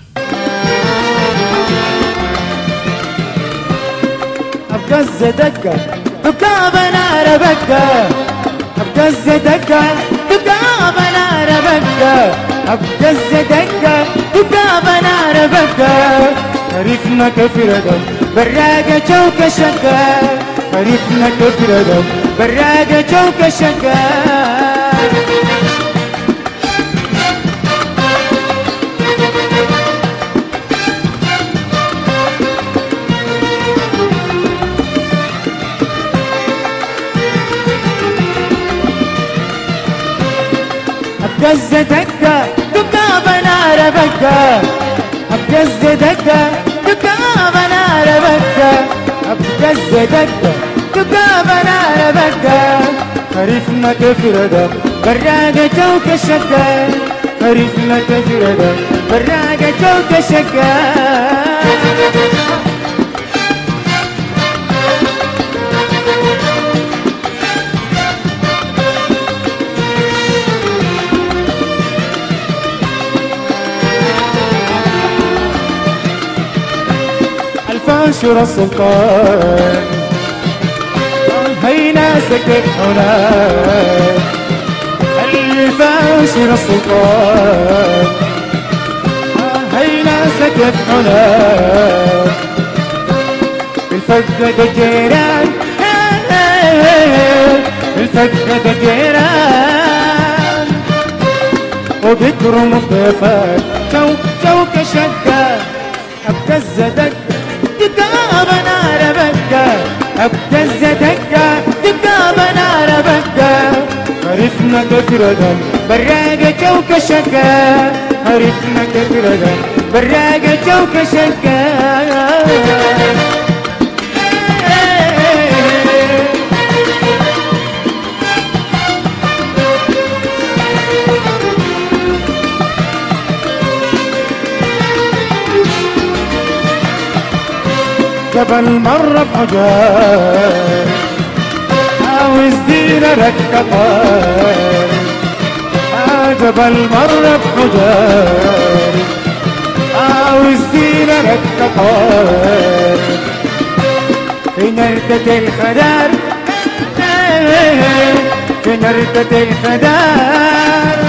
أبقز دقة دقة بنار بكة، أبقز دقة دقة بنار بكة، أبقز دقة دقة بنار بكة، عرفنا كفر دم براقة جوك شقة، عرفنا كفر دم براقة جوك شقة. أبقز دقة دقة بنار بكة، أبقز دقة دقة بنار بكة، أبقز دقة دقة بنار بكة، عرفنا كفر دم براقة جوك شقة، عرفنا كفر دم براقة جوك شقة. الفاشر السلطان هي ناسك هناك، الفاشر السلطان هي ناسك هناك، الفقد الجيران الفقد الجيران وبكرم الضيفات جو جوك شقة. أبقز دقة دقة بنار بكة، أبقز دقة دقة بنار بكة، عرفنا كفر دم براقة جوك شقة، عرفنا كفر دم براقة جوك شقة جبل مرة بحجار عاوز دينا ركطار جبل مرة بحجار عاوز دينا ركطار في نردة الخدار في نردة الخدار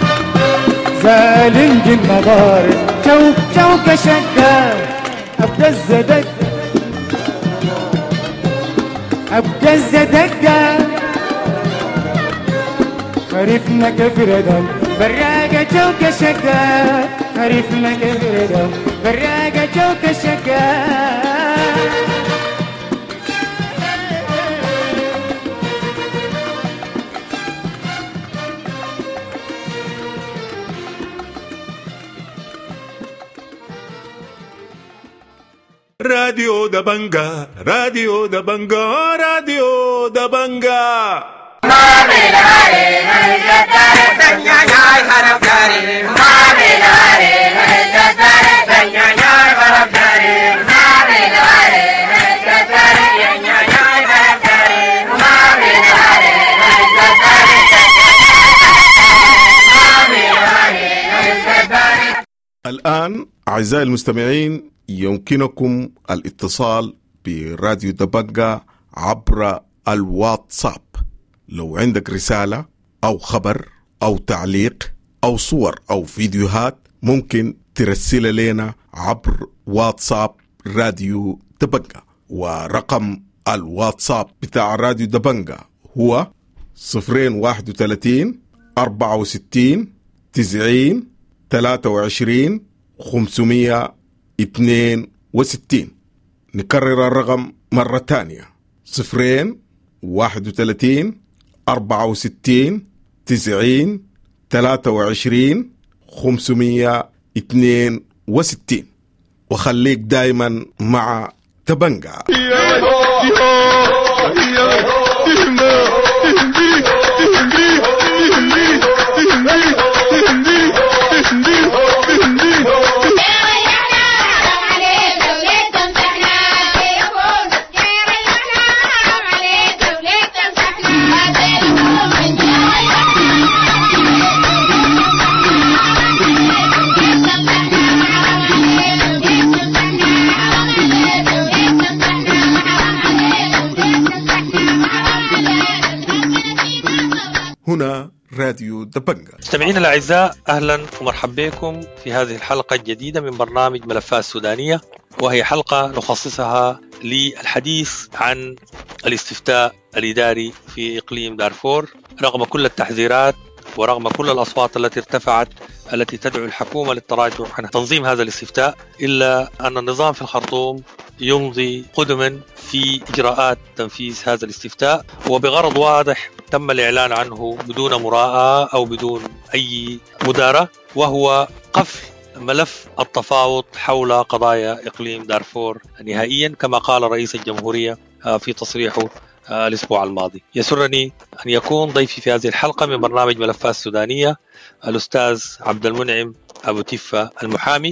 زالنج النظار جو جوك شقار أبقى الزدك أبقى الزدقة خريفنا كفردم براقة جوك شقة خريفنا كفردم براقة جوك شقة راديو دبنجا راديو دبنجا راديو دبنجا الآن أعزائي المستمعين يمكنكم الاتصال براديو دبنجا عبر الواتساب. لو عندك رسالة أو خبر أو تعليق أو صور أو فيديوهات ممكن ترسل لنا عبر واتساب راديو دبنجا، ورقم الواتساب بتاع راديو دبنجا هو صفرين واحد وثلاثين أربعة وستين تسعين ثلاثة وعشرين خمسمية اثنين وستين. نكرر الرقم مرة تانية صفرين واحد وثلاثين أربعة وستين تسعين ثلاثة وعشرين خمسمية اثنين وستين. وخليك دايما مع دبنجا. هنا راديو دبنجا. مستمعينا الأعزاء، أهلا ومرحبا بكم في هذه الحلقة الجديدة من برنامج ملفات سودانية، وهي حلقة نخصصها للحديث عن الاستفتاء الإداري في إقليم دارفور. رغم كل التحذيرات ورغم كل الأصوات التي ارتفعت التي تدعو الحكومة للتراجع عن تنظيم هذا الاستفتاء، إلا أن النظام في الخرطوم يمضي قدما في إجراءات تنفيذ هذا الاستفتاء، وبغرض واضح تم الإعلان عنه بدون مراءة أو بدون أي مدارة، وهو قفل ملف التفاوض حول قضايا إقليم دارفور نهائيا، كما قال رئيس الجمهورية في تصريحه الأسبوع الماضي. يسرني أن يكون ضيفي في هذه الحلقة من برنامج ملفات سودانية الأستاذ عبد المنعم أبو تفة المحامي،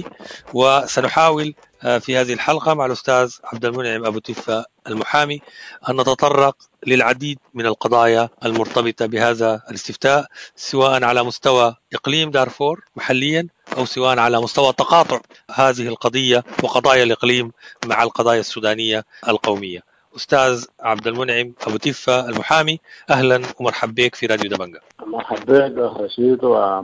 وسنحاول في هذه الحلقة مع الأستاذ عبد المنعم أبو تفة المحامي أن نتطرق للعديد من القضايا المرتبطة بهذا الاستفتاء، سواء على مستوى إقليم دارفور محليا أو سواء على مستوى تقاطع هذه القضية وقضايا الإقليم مع القضايا السودانية القومية. أستاذ عبد المنعم أبو تفة المحامي، أهلا ومرحبا بك في راديو دبنجا. مرحبا بك أخ رشيد،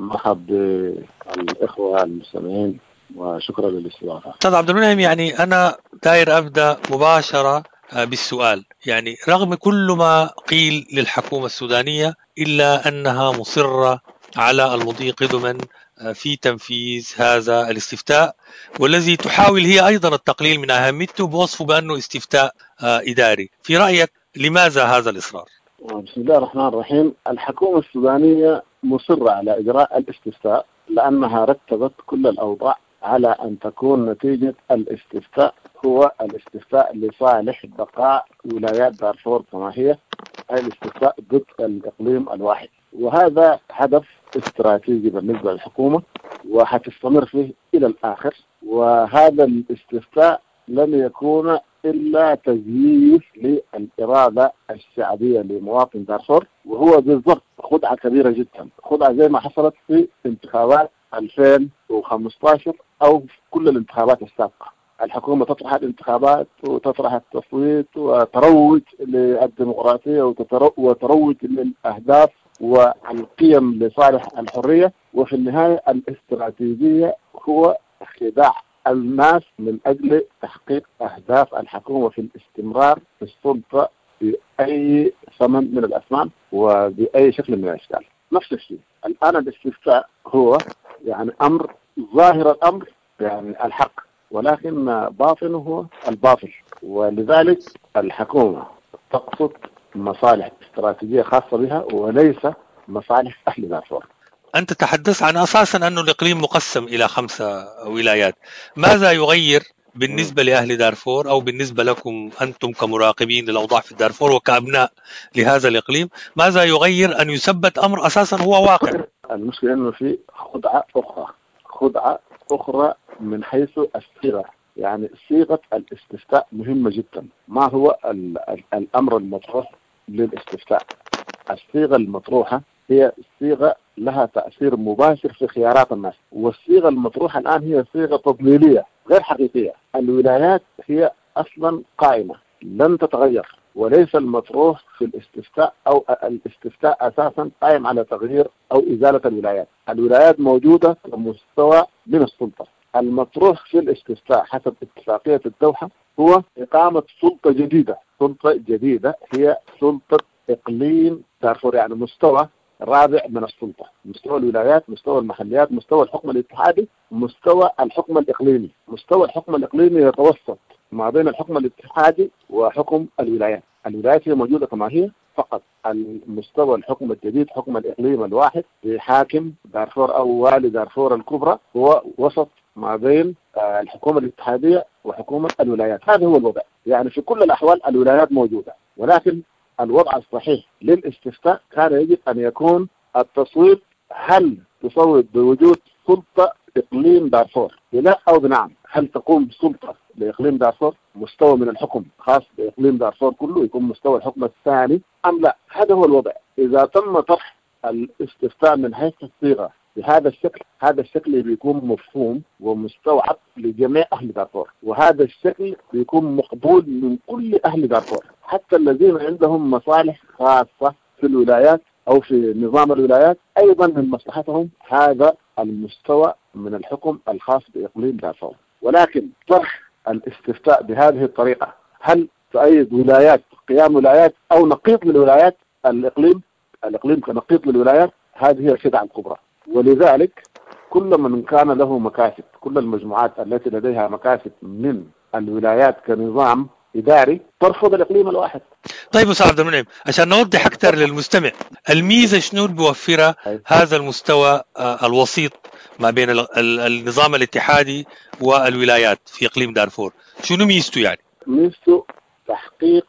ومرحبا بالإخوة المستمعين، وشكرا للاستضافة. أستاذ عبد المنعم، يعني أنا داير أبدأ مباشرة بالسؤال، يعني رغم كل ما قيل للحكومة السودانية إلا أنها مصرة على المضي قدما في تنفيذ هذا الاستفتاء، والذي تحاول هي أيضا التقليل من أهميته بوصفه بأنه استفتاء إداري. في رأيك لماذا هذا الإصرار؟ بسم الله الرحمن الرحيم. الحكومة السودانية مصرة على إجراء الاستفتاء لأنها رتبت كل الأوضاع على أن تكون نتيجة الاستفتاء هو الاستفتاء لصالح بقاء ولايات دارفور كما هي، أي الاستفتاء ضد الإقليم الواحد. وهذا هدف استراتيجي بالنسبة للحكومة وحتستمر فيه إلى الآخر. وهذا الاستفتاء لن يكون إلا تزييف للإرادة الشعبية لمواطن دارفور، وهو بالضبط خدعة كبيرة جدا، خدعة زي ما حصلت في انتخابات ألفين وخمسة عشر أو في كل الانتخابات السابقة. الحكومة تطرح الانتخابات وتطرح التصويت وتروج للديمقراطية وتروج للأهداف والقيم لصالح الحرية، وفي النهاية الاستراتيجية هو خداع الناس من أجل تحقيق أهداف الحكومة في الاستمرار في السلطة بأي ثمن من الأثمان وبأي شكل من الأشكال. نفس الشيء الآن الاستفتاء هو يعني أمر ظاهر الأمر يعني الحق، ولكن باطنه هو الباطل. ولذلك الحكومة تقصد مصالح استراتيجية خاصة بها وليس مصالح أهل دارفور. أنت تحدث عن أساسا أن الإقليم مقسم إلى خمسة ولايات، ماذا يغير بالنسبة لأهل دارفور أو بالنسبة لكم أنتم كمراقبين للأوضاع في دارفور وكأبناء لهذا الإقليم، ماذا يغير أن يثبت أمر أساسا هو واقع؟ المشكلة أنه في خدعة أخرى خدعة أخرى من حيث الصيغة. يعني صيغة الاستفتاء مهمة جدا. ما هو ال ال الأمر المطروح للاستفتاء؟ الصيغة المطروحة هي صيغة لها تأثير مباشر في خيارات الناس، والصيغة المطروحة الآن هي صيغة تضليلية غير حقيقية. الولايات هي أصلا قائمة لن تتغير، وليس المطروح في الاستفتاء أو الاستفتاء أساسا قائم على تغيير أو إزالة الولايات. الولايات موجودة كمستوى من السلطة. المطروح في الاستفتاء حسب اتفاقية الدوحة هو إقامة سلطة جديدة. سلطة جديدة هي سلطة إقليم دارفور، يعني مستوى رابع من السلطة، مستوى الولايات، مستوى المحليات، مستوى الحكم الاتحادي، مستوى الحكم الإقليمي. مستوى الحكم الإقليمي يتوسط ما بين الحكم الاتحادي وحكم الولايات. الولايات هي موجودة كما هي، فقط المستوى الحكم الجديد حكم الإقليم الواحد بحاكم دارفور أو والي دارفور الكبرى هو وسط ما بين الحكومة الاتحادية وحكومة الولايات. هذا هو الوضع. يعني في كل الأحوال الولايات موجودة، ولكن الوضع الصحيح للاستفتاء كان يجب أن يكون التصويت هل تصوت بوجود سلطة إقليم دارفور بلا أو بنعم. هل تقوم سلطة لإقليم دارفور مستوى من الحكم خاص بإقليم دارفور كله يكون مستوى الحكم الثاني أم لا؟ هذا هو الوضع. إذا تم طرح الاستفتاء من حيث الصيغة بهذا الشكل، هذا الشكل بيكون مفهوم ومستوعب لجميع أهل دارفور، وهذا الشكل بيكون مقبول من كل أهل دارفور حتى الذين عندهم مصالح خاصة في الولايات أو في نظام الولايات. أيضا من مصلحتهم هذا المستوى من الحكم الخاص بإقليم دارفور. ولكن طرح الاستفتاء بهذه الطريقة، هل تؤيد ولايات قيام ولايات أو نقيض للولايات الإقليم الإقليم كنقيض للولايات، هذه هي الخدعة الكبرى. ولذلك كل من كان له مكاسب، كل المجموعات التي لديها مكاسب من الولايات كنظام إداري ترفض الإقليم الواحد. طيب أستاذ عبد المنعم، عشان نوضح أكثر للمستمع، الميزة شنو بيوفرها هذا المستوى الوسيط ما بين النظام الاتحادي والولايات في إقليم دارفور؟ شنو ميزته يعني؟ ميزته تحقيق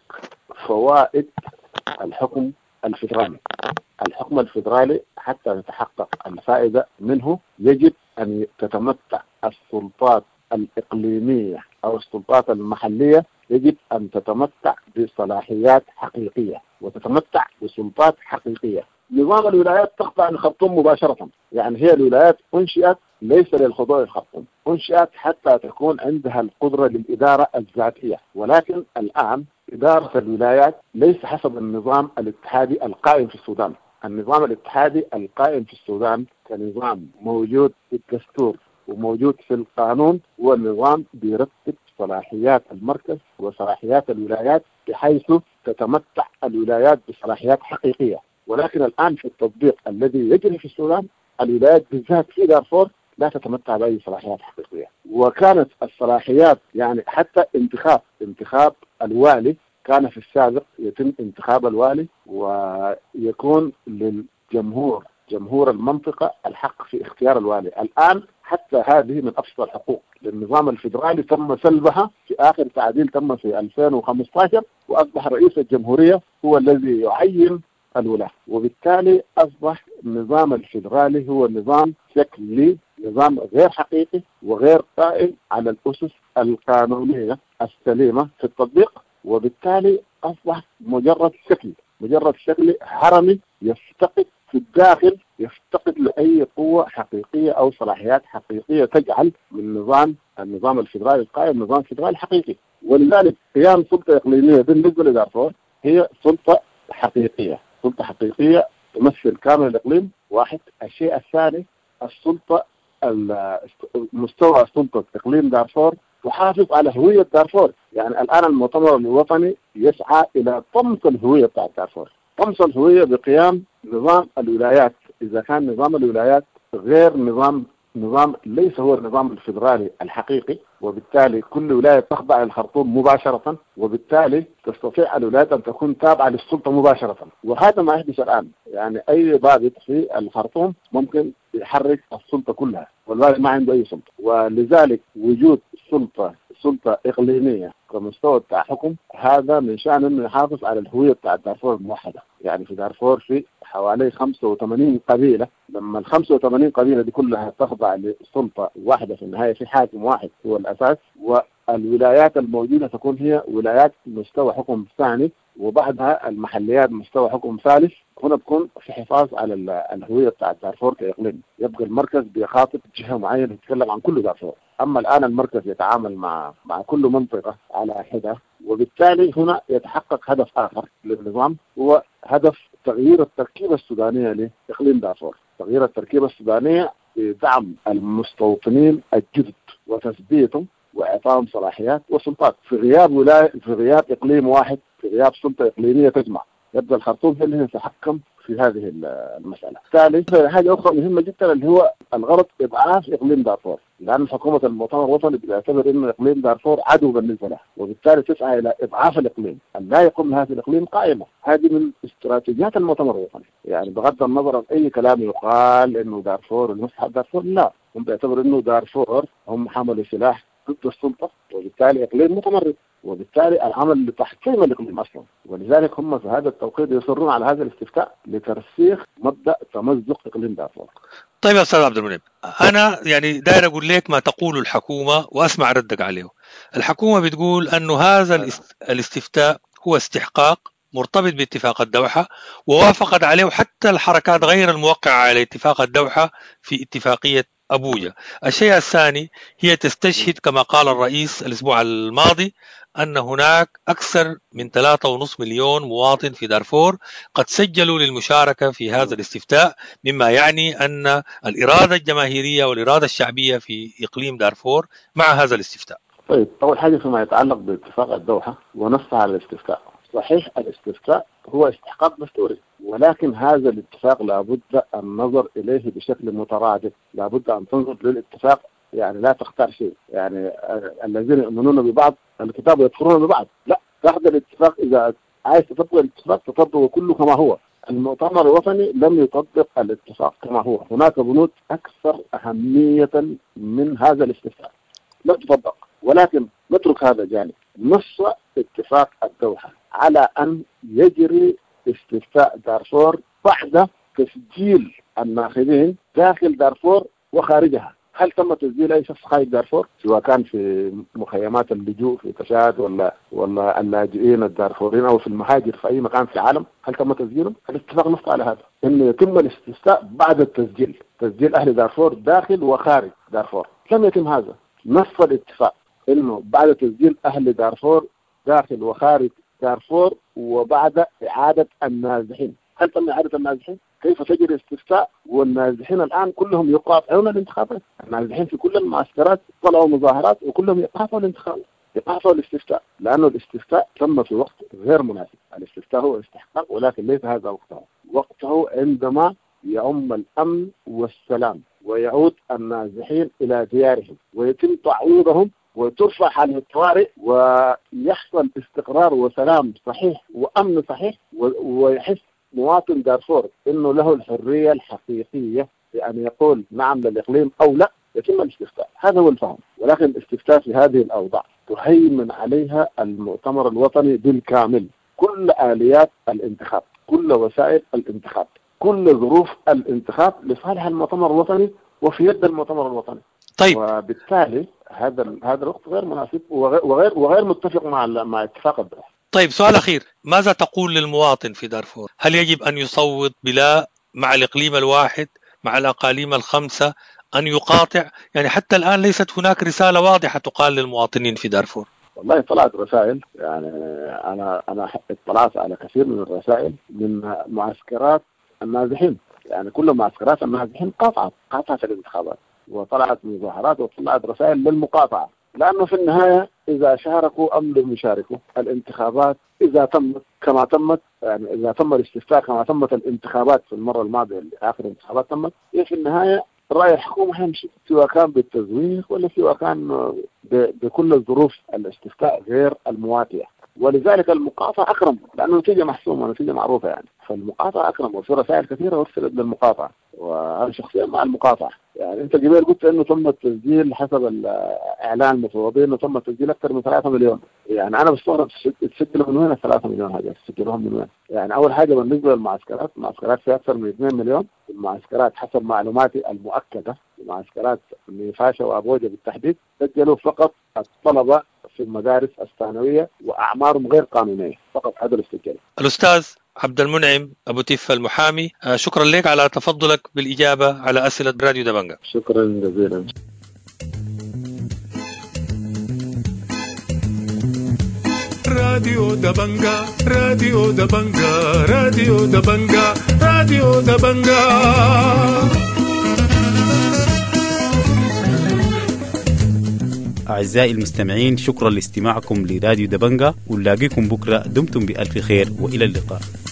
فوائد الحكم الفيدرالي. الحكم الفيدرالي حتى تتحقق الفائدة منه يجب أن تتمتع السلطات الإقليمية أو السلطات المحلية يجب أن تتمتع بصلاحيات حقيقية وتتمتع بسلطات حقيقية. نظام الولايات تخضع للخرطوم مباشرة. يعني هي الولايات أنشئت ليس للخضوع للخرطوم، أنشئت حتى تكون عندها القدرة للإدارة الذاتية. ولكن الآن إدارة الولايات ليس حسب النظام الاتحادي القائم في السودان. النظام الاتحادي القائم في السودان كنظام موجود في الدستور وموجود في القانون، هو النظام بيرتب صلاحيات المركز وصلاحيات الولايات بحيث تتمتع الولايات بصلاحيات حقيقية. ولكن الآن في التطبيق الذي يجري في السودان الولايات بالذات في دارفور لا تتمتع بأي صلاحيات حقيقية. وكانت الصلاحيات يعني حتى انتخاب انتخاب الوالي كان في السابق يتم انتخاب الوالي ويكون للجمهور جمهور المنطقة الحق في اختيار الوالي. الآن حتى هذه من أبسط الحقوق للنظام الفيدرالي، تم سلبها في آخر تعديل تم في ألفين وخمسة عشر، وأصبح رئيس الجمهورية هو الذي يعين الولاة، وبالتالي أصبح النظام الفيدرالي هو نظام شكلي، نظام غير حقيقي وغير قائم على الأسس القانونية السليمة في التطبيق، وبالتالي أصبح مجرد شكل مجرد شكل هرمي يفتقد في الداخل يفتقد لأي قوة حقيقية أو صلاحيات حقيقية تجعل من نظام النظام الفيدرالي القائم نظام فيدرالي حقيقي. ولذلك قيام سلطة إقليمية بالنسبة لدارفور هي سلطة حقيقية سلطة حقيقية تمثل كامل الإقليم. واحد. الشيء الثاني السلطة مستوى سلطة إقليم دارفور تحافظ على هوية دارفور. يعني الآن المؤتمر الوطني يسعى إلى طمس الهوية بتاعت دارفور، طمس الهوية بقيام نظام الولايات. إذا كان نظام الولايات غير نظام نظام ليس هو النظام الفيدرالي الحقيقي، وبالتالي كل ولاية تخضع للخرطوم مباشرة، وبالتالي تستطيع الولايات أن تكون تابعة للسلطة مباشرة. وهذا ما يحدث الآن. يعني أي ضابط في الخرطوم ممكن يحرك السلطة كلها، والباقي ما عنده أي سلطة. ولذلك وجود سلطة سلطة إقليمية كمستوى بتاع حكم هذا من شأن إنه يحافظ على الهوية بتاع دارفور الموحدة. يعني في دارفور في حوالي خمسة وثمانين قبيلة، لما ال خمسة وثمانين قبيلة دي كلها تخضع لسلطة واحدة في النهاية في حاكم واحد هو الأساس، والولايات الموجودة تكون هي ولايات مستوى حكم ثاني، وبعدها المحليات مستوى حكم ثالث. هنا بكون في حفاظ على الهوية بتاع دارفور كإقليم. يبقى المركز بيخاطب جهة معينة يتكلم عن كل دارفور، أما الآن المركز يتعامل مع مع كل منطقة على حدة، وبالتالي هنا يتحقق هدف آخر للنظام هو هدف تغيير التركيبة السودانية لإقليم دارفور. تغيير التركيبة السودانية بدعم المستوطنين الجدد وتثبيتهم وإعطائهم صلاحيات وسلطات في غياب ولاية في غياب إقليم واحد، في غياب سلطة إقليمية تجمع. يبدأ الخرطوم هي اللي تتحكم في هذه المسألة. ثالث حاجة أخرى مهمة جدا اللي هو الغرض إضعاف إقليم دارفور، لأن حكومة المؤتمر الوطني بتعتبر إنه إقليم دارفور عدو بالنسبة له، وبالتالي تسعى إلى إضعاف الإقليم. أن لا يقوم هذا الإقليم قائمة. هذه من استراتيجيات المؤتمر الوطني. يعني بغض النظر عن أي كلام يقال إنه دارفور المسحب دارفور، لا، هم بيعتبروا إنه دارفور هم حملوا سلاح ضد السلطة، وبالتالي إقليم متمرد، وبالتالي العمل لتحكيم الإقليم أصلا. ولذلك هم في هذا التوقيت يصرون على هذا الاستفتاء لترسيخ مبدأ تمزق إقليم دارفور. طيب يا أستاذ عبد المنعم، أنا يعني داير أقول لك ما تقول الحكومة وأسمع ردك عليه. الحكومة بتقول أنه هذا الاستفتاء هو استحقاق مرتبط باتفاق الدوحة، ووافقت عليه حتى الحركات غير الموقعة على اتفاق الدوحة في اتفاقية أبوجا. الشيء الثاني هي تستشهد كما قال الرئيس الأسبوع الماضي أن هناك أكثر من ثلاثة ونصف مليون مواطن في دارفور قد سجلوا للمشاركة في هذا الاستفتاء، مما يعني أن الإرادة الجماهيرية والإرادة الشعبية في إقليم دارفور مع هذا الاستفتاء. طيب، أول حاجة فيما يتعلق باتفاق الدوحة ونص على الاستفتاء. صحيح الاستفتاء هو استحقاق دستوري، ولكن هذا الاتفاق لابد النظر إليه بشكل مترادف. لابد أن تنظر للاتفاق، يعني لا تختار شيء. يعني الذين يؤمنون ببعض الكتاب يكفرون ببعض، لا، تاخذ الاتفاق. إذا عايز تطبق الاتفاق تطبقه كله كما هو. المؤتمر الوطني لم يطبق الاتفاق كما هو. هناك بنود أكثر أهمية من هذا الاستفتاء لا تطبق، ولكن نترك هذا جانب. نص اتفاق الدوحة على أن يجري استفتاء دارفور بعد تسجيل الناخبين داخل دارفور وخارجها. هل تم تسجيل أي شخص خارج دارفور، سواء كان في مخيمات اللجوء في تشاد ولا ولا اللاجئين الدارفوريين أو في المهاجر في أي مكان في العالم؟ هل تم تسجيلهم؟ الاتفاق نص على هذا، إنه يتم الاستفتاء بعد التسجيل، تسجيل أهل دارفور داخل وخارج دارفور. لم يتم هذا. نص الاتفاق إنه بعد تسجيل أهل دارفور داخل وخارج دارفور وبعد إعادة النازحين. هل تم إعادة النازحين؟ كيف تجري استفتاء والنازحين الآن كلهم يقاطعون الانتخابات؟ النازحين في كل المعسكرات طلعوا مظاهرات وكلهم يقاطعوا الانتخابات، يقاطعوا الاستفتاء، لأنه الاستفتاء تم في وقت غير مناسب. الاستفتاء هو استحقاق، ولكن ليس هذا وقته. وقته عندما يعم الأمن والسلام ويعود النازحين إلى ديارهم ويتم تعويضهم وترفع حالة الطوارئ ويحصل استقرار وسلام صحيح وأمن صحيح، ويحس مواطن دارفور إنه له الحرية الحقيقية بأن يقول نعم للإقليم أو لا. يتم الاستفتاء. هذا هو الفهم. ولكن الاستفتاء في هذه الأوضاع تهيمن عليها المؤتمر الوطني بالكامل، كل آليات الانتخاب، كل وسائل الانتخاب، كل ظروف الانتخاب لصالح المؤتمر الوطني وفي يد المؤتمر الوطني. طيب. وبالتالي هذا هذا الوقت غير مناسب وغير وغير متفق مع مع اتفاق الدولة. طيب، سؤال أخير، ماذا تقول للمواطن في دارفور؟ هل يجب أن يصوت بلا مع الإقليم الواحد، مع الأقاليم الخمسة، أن يقاطع؟ يعني حتى الآن ليست هناك رسالة واضحة تقال للمواطنين في دارفور. والله طلعت رسائل، يعني أنا أنا اطلعت على كثير من الرسائل من معسكرات النازحين، يعني كل معسكرات النازحين قاطعت قاطعت الانتخابات، وطلعت مظاهرات وطلعت رسائل للمقاطعة، لأنه في النهاية إذا شاركوا أم لم يشاركوا الانتخابات، إذا تمت كما تمت، يعني إذا تم الاستفتاء كما تمت الانتخابات في المرة الماضية اللي آخر انتخابات تمت، هي في النهاية رأي الحكومة هيمشي، سواء كان بالتزوير ولا سواء كان بكل الظروف الاستفتاء غير المواتية. ولذلك المقاطعة أكرم، لأنه نتيجة محسومة، نتيجة معروفة يعني، فالمقاطعة أكرم. وفي رسائل كثيرة أرسلت للمقاطعة، وأنا شخصيا مع المقاطعة. يعني أنت قبل قلت إنه تم التسجيل حسب الإعلان المفوضين إنه تم التسجيل أكثر من ثلاثة مليون. يعني أنا بستغرب تسجلوا من وين الثلاثة مليون هذا؟ تسجلوهم من وين؟ يعني أول حاجة بالنسبة للمعسكرات، المعسكرات فيها أكثر من اثنين مليون. المعسكرات حسب معلوماتي المؤكدة، المعسكرات نيفاشا وأبوجة بالتحديد، سجلوا فقط الطلبة في المدارس الثانوية وأعمارهم غير قانونية، فقط هذا الاستجابة. الأستاذ عبد المنعم أبو تيفا المحامي، شكرا لك على تفضلك بالإجابة على أسئلة راديو دبنجا. شكرا جزيلا. راديو دبنجا راديو دبنجا راديو دبنجا راديو دبنجا. أعزائي المستمعين، شكرا لاستماعكم لراديو دبنجا، ونلاقيكم بكرة. دمتم بألف خير وإلى اللقاء.